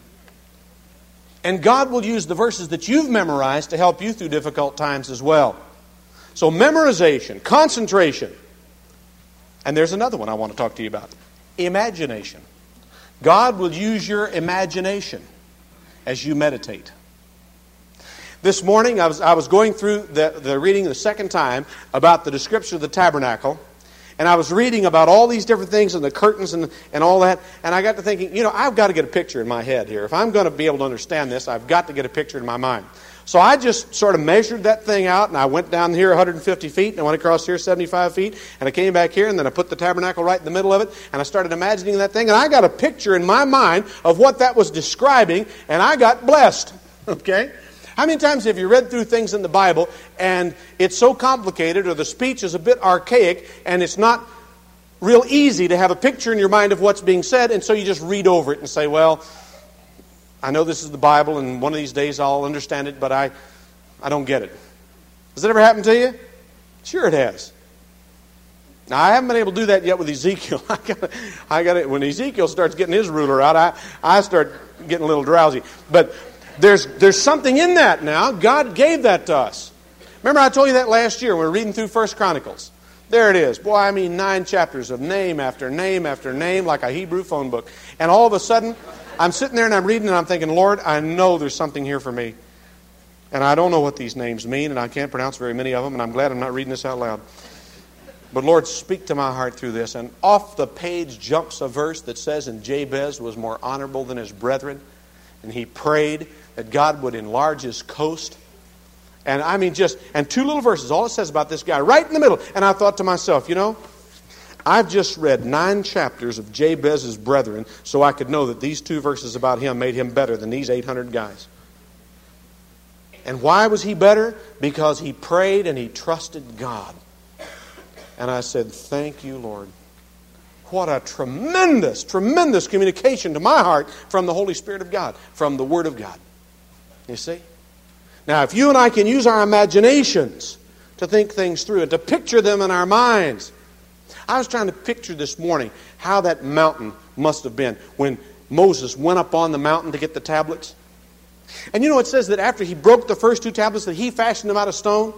And God will use the verses that you've memorized to help you through difficult times as well. So memorization, concentration. And there's another one I want to talk to you about. Imagination. God will use your imagination as you meditate. This morning, I was going through the reading the second time about the description of the tabernacle. And I was reading about all these different things and the curtains and all that. And I got to thinking, I've got to get a picture in my head here. If I'm going to be able to understand this, I've got to get a picture in my mind. So I just sort of measured that thing out, and I went down here 150 feet, and I went across here 75 feet, and I came back here, and then I put the tabernacle right in the middle of it, and I started imagining that thing, and I got a picture in my mind of what that was describing, and I got blessed. Okay? How many times have you read through things in the Bible, and it's so complicated, or the speech is a bit archaic, and it's not real easy to have a picture in your mind of what's being said, and so you just read over it and say, well, I know this is the Bible, and one of these days I'll understand it, but I don't get it. Has that ever happened to you? Sure it has. Now, I haven't been able to do that yet with Ezekiel. I got it. When Ezekiel starts getting his ruler out, I start getting a little drowsy. But there's something in that now. God gave that to us. Remember I told you that last year when we were reading through 1 Chronicles. There it is. Boy, 9 chapters of name after name after name, like a Hebrew phone book. And all of a sudden, I'm sitting there and I'm reading and I'm thinking, Lord, I know there's something here for me. And I don't know what these names mean, and I can't pronounce very many of them, and I'm glad I'm not reading this out loud. But Lord, speak to my heart through this. And off the page jumps a verse that says, and Jabez was more honorable than his brethren. And he prayed that God would enlarge his coast. And and 2 little verses, all it says about this guy, right in the middle. And I thought to myself, I've just read 9 chapters of Jabez's brethren so I could know that these 2 verses about him made him better than these 800 guys. And why was he better? Because he prayed and he trusted God. And I said, thank you, Lord. What a tremendous, tremendous communication to my heart from the Holy Spirit of God, from the Word of God. You see? Now, if you and I can use our imaginations to think things through and to picture them in our minds. I was trying to picture this morning how that mountain must have been when Moses went up on the mountain to get the tablets. And it says that after he broke the first 2 tablets that he fashioned them out of stone.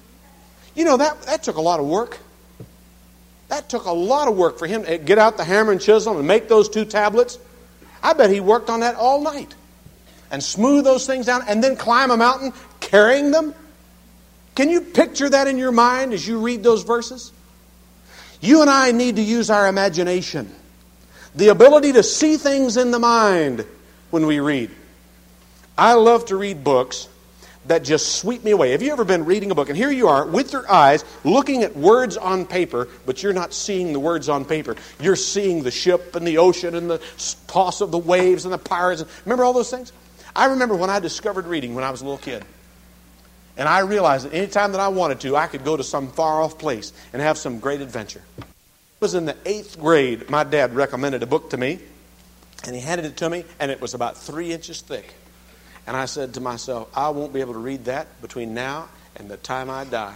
That took a lot of work. That took a lot of work for him to get out the hammer and chisel and make those 2 tablets. I bet he worked on that all night. And smooth those things down and then climb a mountain carrying them. Can you picture that in your mind as you read those verses? You and I need to use our imagination. The ability to see things in the mind when we read. I love to read books that just sweep me away. Have you ever been reading a book, and here you are with your eyes looking at words on paper, but you're not seeing the words on paper. You're seeing the ship and the ocean and the toss of the waves and the pirates. Remember all those things? I remember when I discovered reading when I was a little kid. And I realized that any time that I wanted to, I could go to some far-off place and have some great adventure. It was in the 8th grade. My dad recommended a book to me, and he handed it to me, and it was about 3 inches thick. And I said to myself, I won't be able to read that between now and the time I die.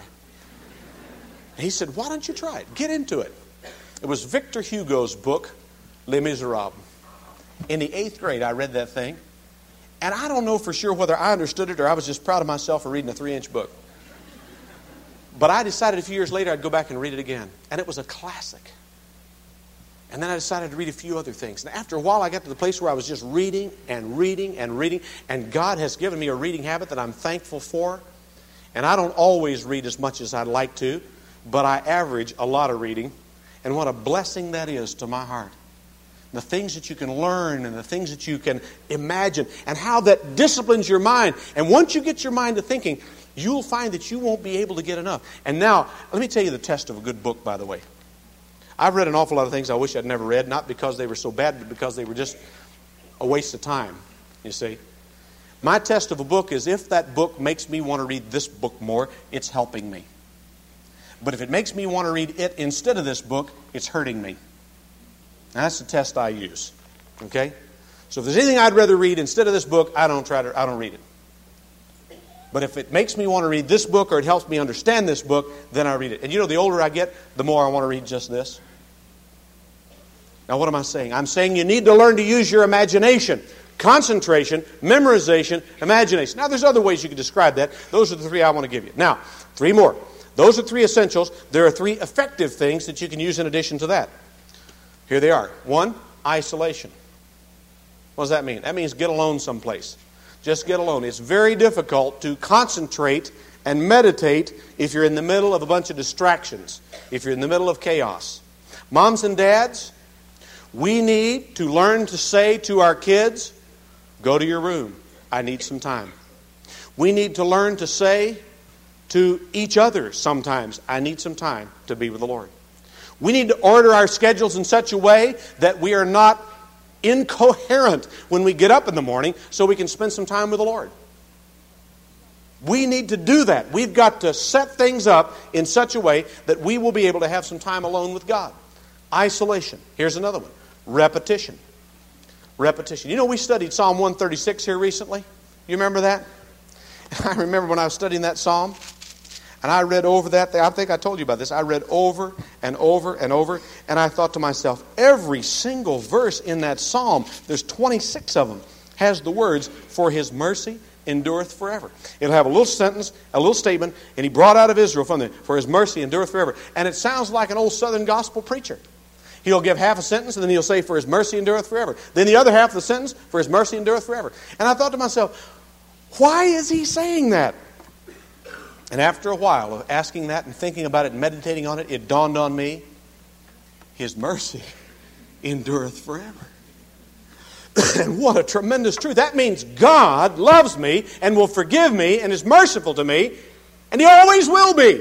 And he said, why don't you try it? Get into it. It was Victor Hugo's book, Les Miserables. In the 8th grade, I read that thing. And I don't know for sure whether I understood it or I was just proud of myself for reading a 3-inch book. But I decided a few years later I'd go back and read it again. And it was a classic. And then I decided to read a few other things. And after a while I got to the place where I was just reading and reading and reading. And God has given me a reading habit that I'm thankful for. And I don't always read as much as I'd like to. But I average a lot of reading. And what a blessing that is to my heart. The things that you can learn and the things that you can imagine and how that disciplines your mind. And once you get your mind to thinking, you'll find that you won't be able to get enough. And now, let me tell you the test of a good book, by the way. I've read an awful lot of things I wish I'd never read, not because they were so bad, but because they were just a waste of time, you see. My test of a book is if that book makes me want to read this book more, it's helping me. But if it makes me want to read it instead of this book, it's hurting me. Now, that's the test I use. Okay? So if there's anything I'd rather read instead of this book, I don't read it. But if it makes me want to read this book or it helps me understand this book, then I read it. And the older I get, the more I want to read just this. Now, what am I saying? I'm saying you need to learn to use your imagination. Concentration, memorization, imagination. Now, there's other ways you can describe that. Those are the 3 I want to give you. Now, 3 more. Those are 3 essentials. There are 3 effective things that you can use in addition to that. Here they are. 1, isolation. What does that mean? That means get alone someplace. Just get alone. It's very difficult to concentrate and meditate if you're in the middle of a bunch of distractions, if you're in the middle of chaos. Moms and dads, we need to learn to say to our kids, go to your room. I need some time. We need to learn to say to each other sometimes, I need some time to be with the Lord. We need to order our schedules in such a way that we are not incoherent when we get up in the morning so we can spend some time with the Lord. We need to do that. We've got to set things up in such a way that we will be able to have some time alone with God. Isolation. Here's another one. Repetition. Repetition. You know, we studied Psalm 136 here recently. You remember that? I remember when I was studying that psalm, and I read over that. I think I told you about this. I read over and over and over, and I thought to myself, every single verse in that psalm, there's 26 of them, has the words, for His mercy endureth forever. It'll have a little sentence, a little statement, and He brought out of Israel from there, for His mercy endureth forever. And it sounds like an old Southern gospel preacher. He'll give half a sentence, and then he'll say, for His mercy endureth forever. Then the other half of the sentence, for His mercy endureth forever. And I thought to myself, why is he saying that? And after a while of asking that and thinking about it and meditating on it, it dawned on me, His mercy endureth forever. And what a tremendous truth. That means God loves me and will forgive me and is merciful to me, and He always will be.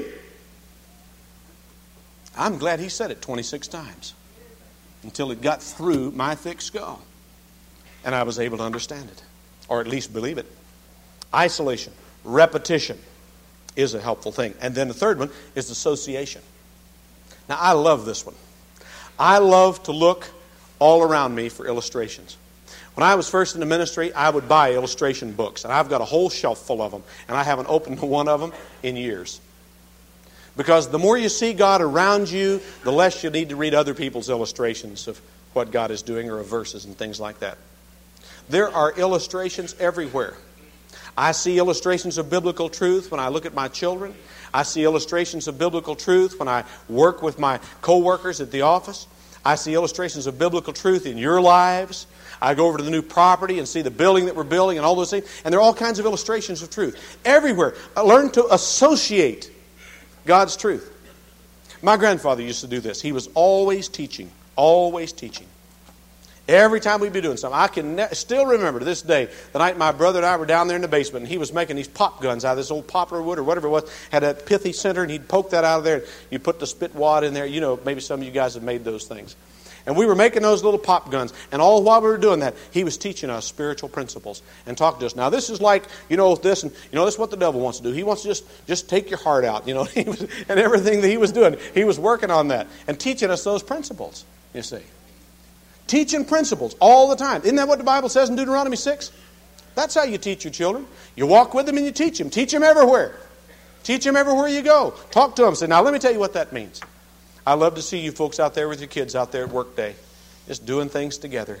I'm glad He said it 26 times until it got through my thick skull and I was able to understand it, or at least believe it. Isolation, repetition is a helpful thing. And then the third one is association. Now, I love this one. I love to look all around me for illustrations. When I was first in the ministry, I would buy illustration books, and I've got a whole shelf full of them, and I haven't opened one of them in years. Because the more you see God around you, the less you need to read other people's illustrations of what God is doing or of verses and things like that. There are illustrations everywhere. I see illustrations of biblical truth when I look at my children. I see illustrations of biblical truth when I work with my co-workers at the office. I see illustrations of biblical truth in your lives. I go over to the new property and see the building that we're building and all those things. And there are all kinds of illustrations of truth. Everywhere. I learn to associate God's truth. My grandfather used to do this. He was always teaching. Always teaching. Every time we'd be doing something. I can still remember to this day, the night my brother and I were down there in the basement, and he was making these pop guns out of this old poplar wood or whatever it was, had a pithy center, and he'd poke that out of there. You put the spit wad in there. You know, maybe some of you guys have made those things. And we were making those little pop guns. And all while we were doing that, he was teaching us spiritual principles and talking to us. Now, this is like, this, and this is what the devil wants to do. He wants to just take your heart out, and everything that he was doing. He was working on that and teaching us those principles, you see. Teaching principles all the time. Isn't that what the Bible says in Deuteronomy 6? That's how you teach your children. You walk with them and you teach them. Teach them everywhere. Teach them everywhere you go. Talk to them. Say, now let me tell you what that means. I love to see you folks out there with your kids out there at work day. Just doing things together.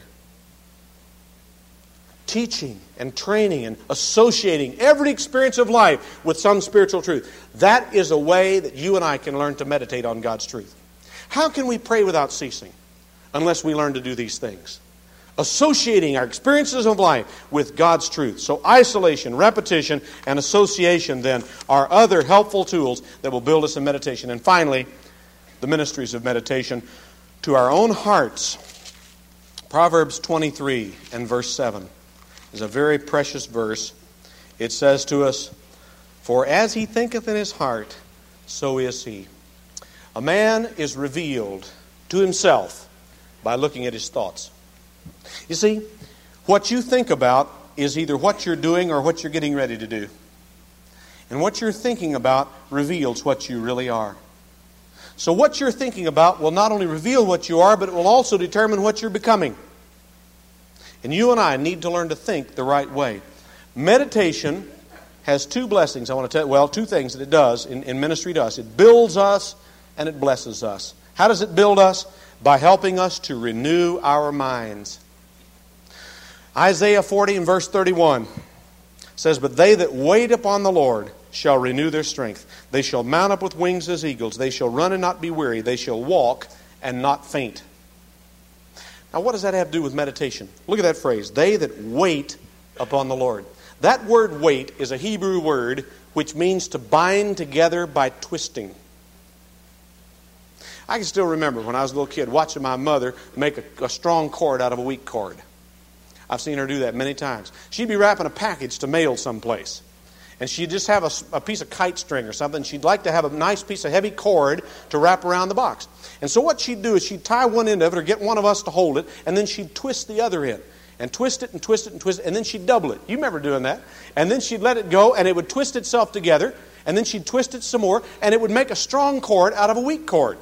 Teaching and training and associating every experience of life with some spiritual truth. That is a way that you and I can learn to meditate on God's truth. How can we pray without ceasing? Unless we learn to do these things. Associating our experiences of life with God's truth. So isolation, repetition, and association then are other helpful tools that will build us in meditation. And finally, the ministries of meditation to our own hearts. Proverbs 23 and verse 7 is a very precious verse. It says to us, for as he thinketh in his heart, so is he. A man is revealed to himself by looking at his thoughts. You see, what you think about is either what you're doing or what you're getting ready to do. And what you're thinking about reveals what you really are. So what you're thinking about will not only reveal what you are, but it will also determine what you're becoming. And you and I need to learn to think the right way. Meditation has two blessings. I want to tell you, two things that it does in ministry to us. It builds us and it blesses us. How does it build us? By helping us to renew our minds. Isaiah 40 and verse 31 says, but they that wait upon the Lord shall renew their strength. They shall mount up with wings as eagles. They shall run and not be weary. They shall walk and not faint. Now what does that have to do with meditation? Look at that phrase. They that wait upon the Lord. That word wait is a Hebrew word which means to bind together by twisting. I can still remember when I was a little kid watching my mother make a strong cord out of a weak cord. I've seen her do that many times. She'd be wrapping a package to mail someplace. And she'd just have a piece of kite string or something. She'd like to have a nice piece of heavy cord to wrap around the box. And so what she'd do is she'd tie one end of it or get one of us to hold it, and then she'd twist the other end. And twist it and twist it and twist it, and then she'd double it. You remember doing that. And then she'd let it go, and it would twist itself together, and then she'd twist it some more, and it would make a strong cord out of a weak cord.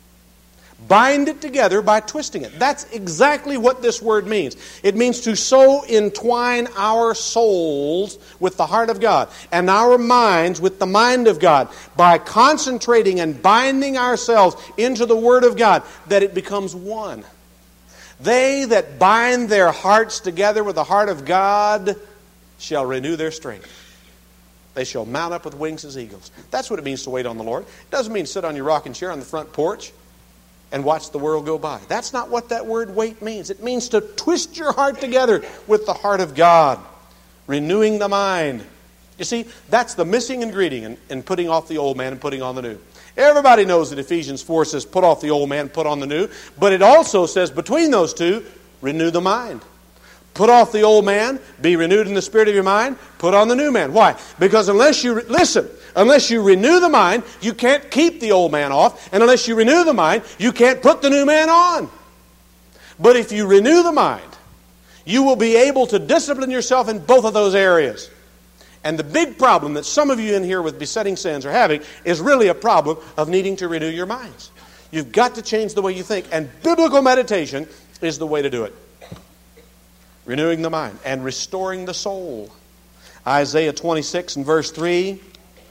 Bind it together by twisting it. That's exactly what this word means. It means to so entwine our souls with the heart of God and our minds with the mind of God by concentrating and binding ourselves into the Word of God that it becomes one. They that bind their hearts together with the heart of God shall renew their strength. They shall mount up with wings as eagles. That's what it means to wait on the Lord. It doesn't mean sit on your rocking chair on the front porch and watch the world go by. That's not what that word wait means. It means to twist your heart together with the heart of God, renewing the mind. You see, that's the missing ingredient in putting off the old man and putting on the new. Everybody knows that Ephesians 4 says, put off the old man, put on the new. But it also says, between those two, renew the mind. Put off the old man, be renewed in the spirit of your mind, put on the new man. Why? Because unless you renew the mind, you can't keep the old man off. And unless you renew the mind, you can't put the new man on. But if you renew the mind, you will be able to discipline yourself in both of those areas. And the big problem that some of you in here with besetting sins are having is really a problem of needing to renew your minds. You've got to change the way you think. And biblical meditation is the way to do it. Renewing the mind and restoring the soul. Isaiah 26 and verse 3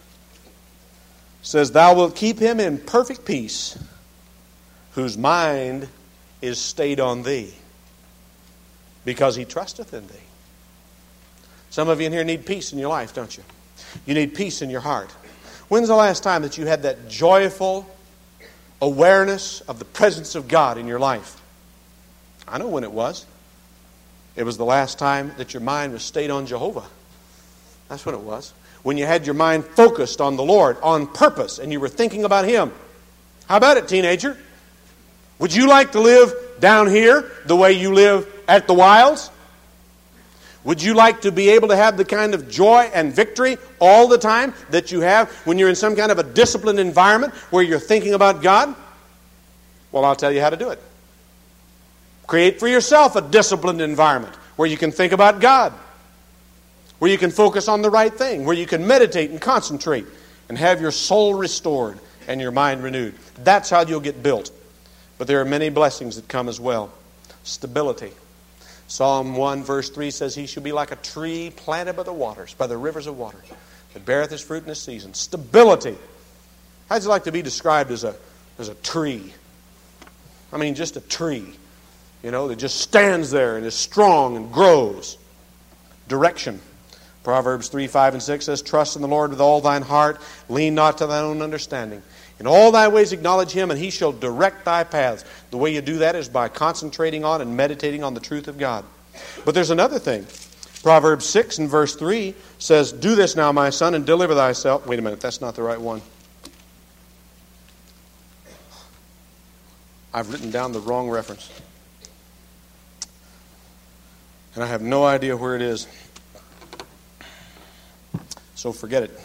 says, Thou wilt keep him in perfect peace, whose mind is stayed on thee, because he trusteth in thee. Some of you in here need peace in your life, don't you? You need peace in your heart. When's the last time that you had that joyful awareness of the presence of God in your life? I know when it was. It was the last time that your mind was stayed on Jehovah. That's when it was. When you had your mind focused on the Lord, on purpose, and you were thinking about Him. How about it, teenager? Would you like to live down here the way you live at the wilds? Would you like to be able to have the kind of joy and victory all the time that you have when you're in some kind of a disciplined environment where you're thinking about God? Well, I'll tell you how to do it. Create for yourself a disciplined environment where you can think about God, where you can focus on the right thing, where you can meditate and concentrate and have your soul restored and your mind renewed. That's how you'll get built. But there are many blessings that come as well. Stability. Psalm 1 verse 3 says, He shall be like a tree planted by the waters, by the rivers of water, that beareth his fruit in his season. Stability. How'd you like to be described as a tree? I mean, just a tree. You know, that just stands there and is strong and grows. Direction. Proverbs 3, 5, and 6 says, Trust in the Lord with all thine heart, lean not to thine own understanding. In all thy ways acknowledge Him, and He shall direct thy paths. The way you do that is by concentrating on and meditating on the truth of God. But there's another thing. Proverbs 6 and verse 3 says, Do this now, my son, and deliver thyself. Wait a minute, that's not the right one. I've written down the wrong reference. And I have no idea where it is. So forget it.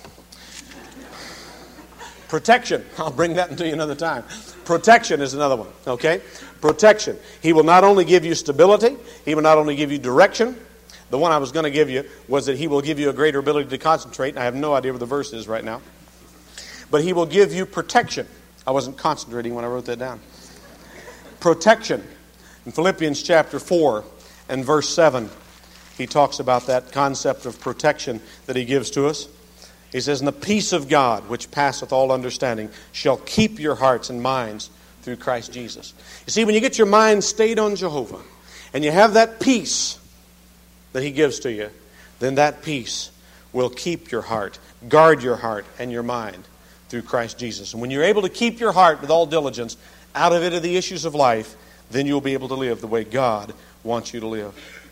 Protection. I'll bring that into you another time. Protection is another one. Okay? Protection. He will not only give you stability, He will not only give you direction. The one I was going to give you was that He will give you a greater ability to concentrate. And I have no idea where the verse is right now. But He will give you protection. I wasn't concentrating when I wrote that down. Protection. In Philippians chapter 4 and verse 7, he talks about that concept of protection that he gives to us. He says, And the peace of God, which passeth all understanding, shall keep your hearts and minds through Christ Jesus. You see, when you get your mind stayed on Jehovah, and you have that peace that He gives to you, then that peace will keep your heart, guard your heart and your mind through Christ Jesus. And when you're able to keep your heart with all diligence, out of it are the issues of life, then you'll be able to live the way God wants you to live.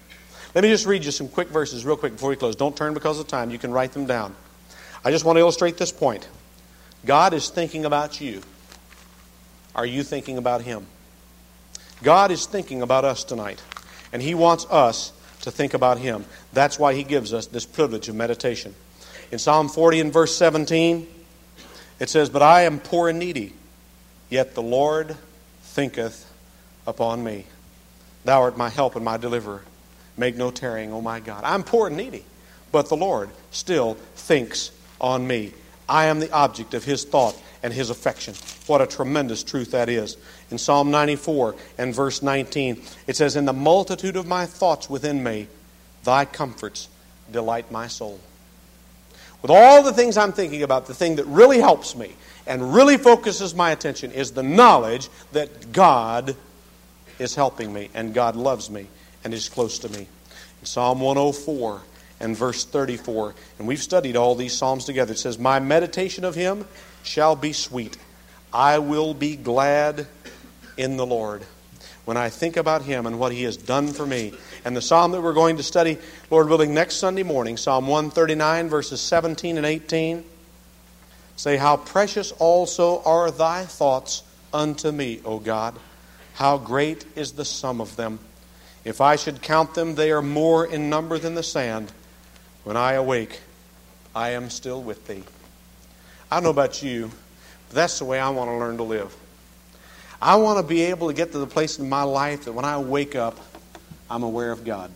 Let me just read you some quick verses real quick before we close. Don't turn because of time. You can write them down. I just want to illustrate this point. God is thinking about you. Are you thinking about Him? God is thinking about us tonight. And He wants us to think about Him. That's why He gives us this privilege of meditation. In Psalm 40 and verse 17, it says, "But I am poor and needy, yet the Lord thinketh upon me. Thou art my help and my deliverer. Make no tarrying, O my God." I'm poor and needy, but the Lord still thinks on me. I am the object of His thought and His affection. What a tremendous truth that is. In Psalm 94 and verse 19, it says, "In the multitude of my thoughts within me, thy comforts delight my soul." With all the things I'm thinking about, the thing that really helps me and really focuses my attention is the knowledge that God is helping me and God loves me and is close to me. In Psalm 104 and verse 34, and we've studied all these Psalms together, it says, "My meditation of Him shall be sweet. I will be glad in the Lord." When I think about Him and what He has done for me. And the Psalm that we're going to study, Lord willing, next Sunday morning, Psalm 139, verses 17 and 18, say, "How precious also are thy thoughts unto me, O God. How great is the sum of them. If I should count them, they are more in number than the sand. When I awake, I am still with thee." I don't know about you, but that's the way I want to learn to live. I want to be able to get to the place in my life that when I wake up, I'm aware of God.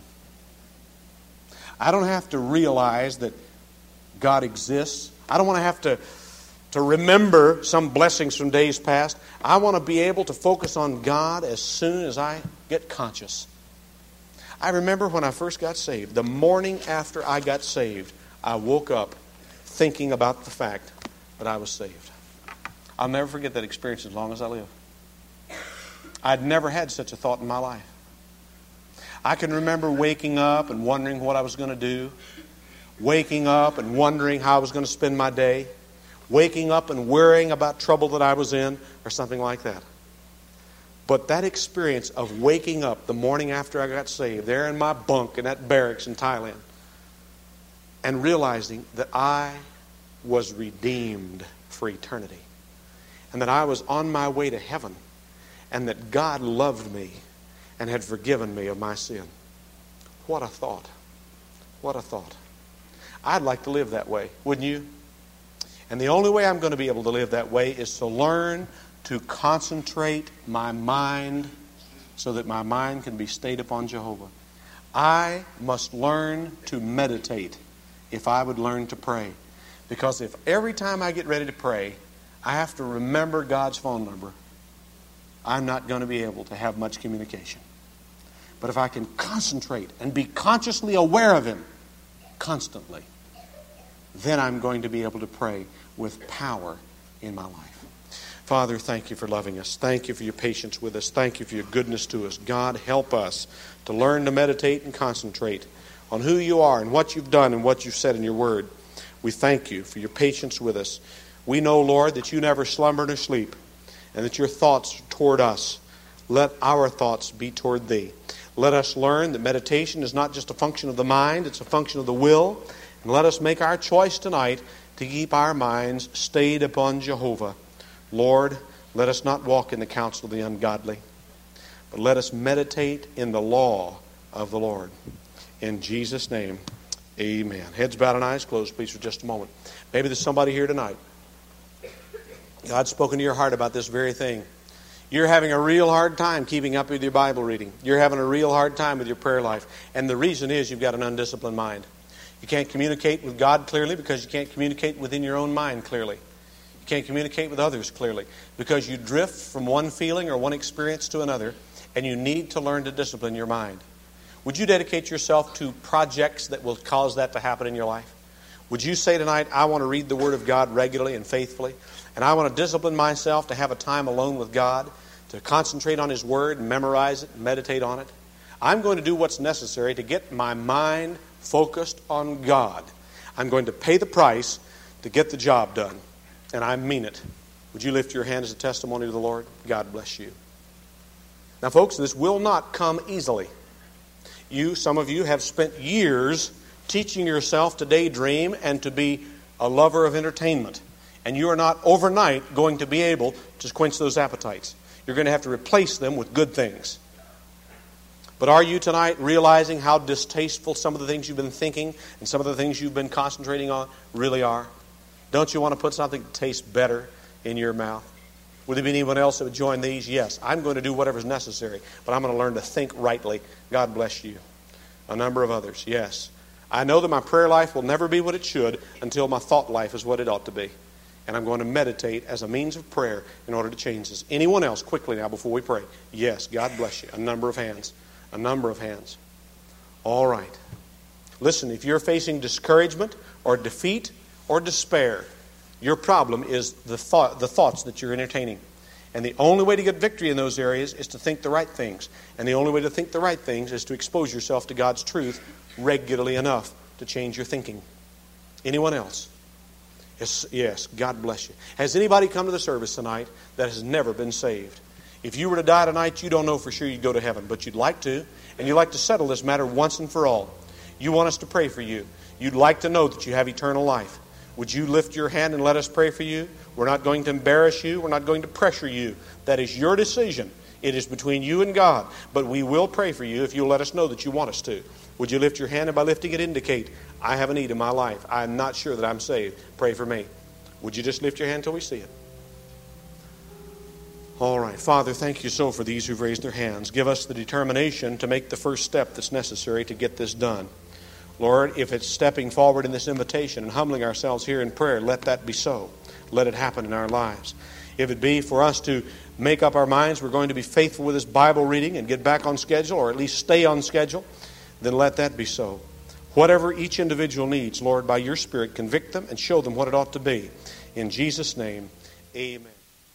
I don't have to realize that God exists. I don't want to have to remember some blessings from days past. I want to be able to focus on God as soon as I get conscious. I remember when I first got saved, the morning after I got saved, I woke up thinking about the fact that I was saved. I'll never forget that experience as long as I live. I'd never had such a thought in my life. I can remember waking up and wondering what I was going to do, waking up and wondering how I was going to spend my day, waking up and worrying about trouble that I was in, or something like that. But that experience of waking up the morning after I got saved, there in my bunk in that barracks in Thailand, and realizing that I was redeemed for eternity, and that I was on my way to heaven, and that God loved me and had forgiven me of my sin. What a thought. What a thought. I'd like to live that way, wouldn't you? And the only way I'm going to be able to live that way is to learn to concentrate my mind so that my mind can be stayed upon Jehovah. I must learn to meditate if I would learn to pray. Because if every time I get ready to pray, I have to remember God's phone number, I'm not going to be able to have much communication. But if I can concentrate and be consciously aware of Him constantly, then I'm going to be able to pray with power in my life. Father, thank You for loving us. Thank You for Your patience with us. Thank You for Your goodness to us. God, help us to learn to meditate and concentrate on who You are and what You've done and what You've said in Your Word. We thank You for Your patience with us. We know, Lord, that You never slumber nor sleep, and that Your thoughts are toward us. Let our thoughts be toward Thee. Let us learn that meditation is not just a function of the mind, it's a function of the will. And let us make our choice tonight to keep our minds stayed upon Jehovah. Lord, let us not walk in the counsel of the ungodly, but let us meditate in the law of the Lord. In Jesus' name, amen. Heads bowed and eyes closed, please, for just a moment. Maybe there's somebody here tonight. God's spoken to your heart about this very thing. You're having a real hard time keeping up with your Bible reading. You're having a real hard time with your prayer life. And the reason is you've got an undisciplined mind. You can't communicate with God clearly because you can't communicate within your own mind clearly. You can't communicate with others clearly because you drift from one feeling or one experience to another, and you need to learn to discipline your mind. Would you dedicate yourself to projects that will cause that to happen in your life? Would you say tonight, I want to read the Word of God regularly and faithfully, and I want to discipline myself to have a time alone with God, to concentrate on His Word, and memorize it, and meditate on it? I'm going to do what's necessary to get my mind focused on God. I'm going to pay the price to get the job done, and I mean it. Would you lift your hand as a testimony to the Lord? God bless you. Now, folks, this will not come easily. Some of you have spent years teaching yourself to daydream and to be a lover of entertainment. And you are not overnight going to be able to quench those appetites. You're going to have to replace them with good things. But are you tonight realizing how distasteful some of the things you've been thinking and some of the things you've been concentrating on really are? Don't you want to put something that tastes better in your mouth? Would there be anyone else that would join these? Yes, I'm going to do whatever's necessary, but I'm going to learn to think rightly. God bless you. A number of others, yes. I know that my prayer life will never be what it should until my thought life is what it ought to be. And I'm going to meditate as a means of prayer in order to change this. Anyone else, quickly now before we pray? Yes, God bless you. A number of hands. A number of hands. All right. Listen, if you're facing discouragement or defeat or despair, your problem is the thoughts that you're entertaining. And the only way to get victory in those areas is to think the right things. And the only way to think the right things is to expose yourself to God's truth regularly enough to change your thinking. Anyone else? Yes, God bless you. Has anybody come to the service tonight that has never been saved? If you were to die tonight, you don't know for sure you'd go to heaven, but you'd like to, and you'd like to settle this matter once and for all. You want us to pray for you. You'd like to know that you have eternal life. Would you lift your hand and let us pray for you? We're not going to embarrass you. We're not going to pressure you. That is your decision. It is between you and God. But we will pray for you if you'll let us know that you want us to. Would you lift your hand and by lifting it indicate, I have a need in my life. I'm not sure that I'm saved. Pray for me. Would you just lift your hand until we see it? All right. Father, thank you so for these who've raised their hands. Give us the determination to make the first step that's necessary to get this done. Lord, if it's stepping forward in this invitation and humbling ourselves here in prayer, let that be so. Let it happen in our lives. If it be for us to make up our minds we're going to be faithful with this Bible reading and get back on schedule, or at least stay on schedule, then let that be so. Whatever each individual needs, Lord, by your Spirit, convict them and show them what it ought to be. In Jesus' name, amen.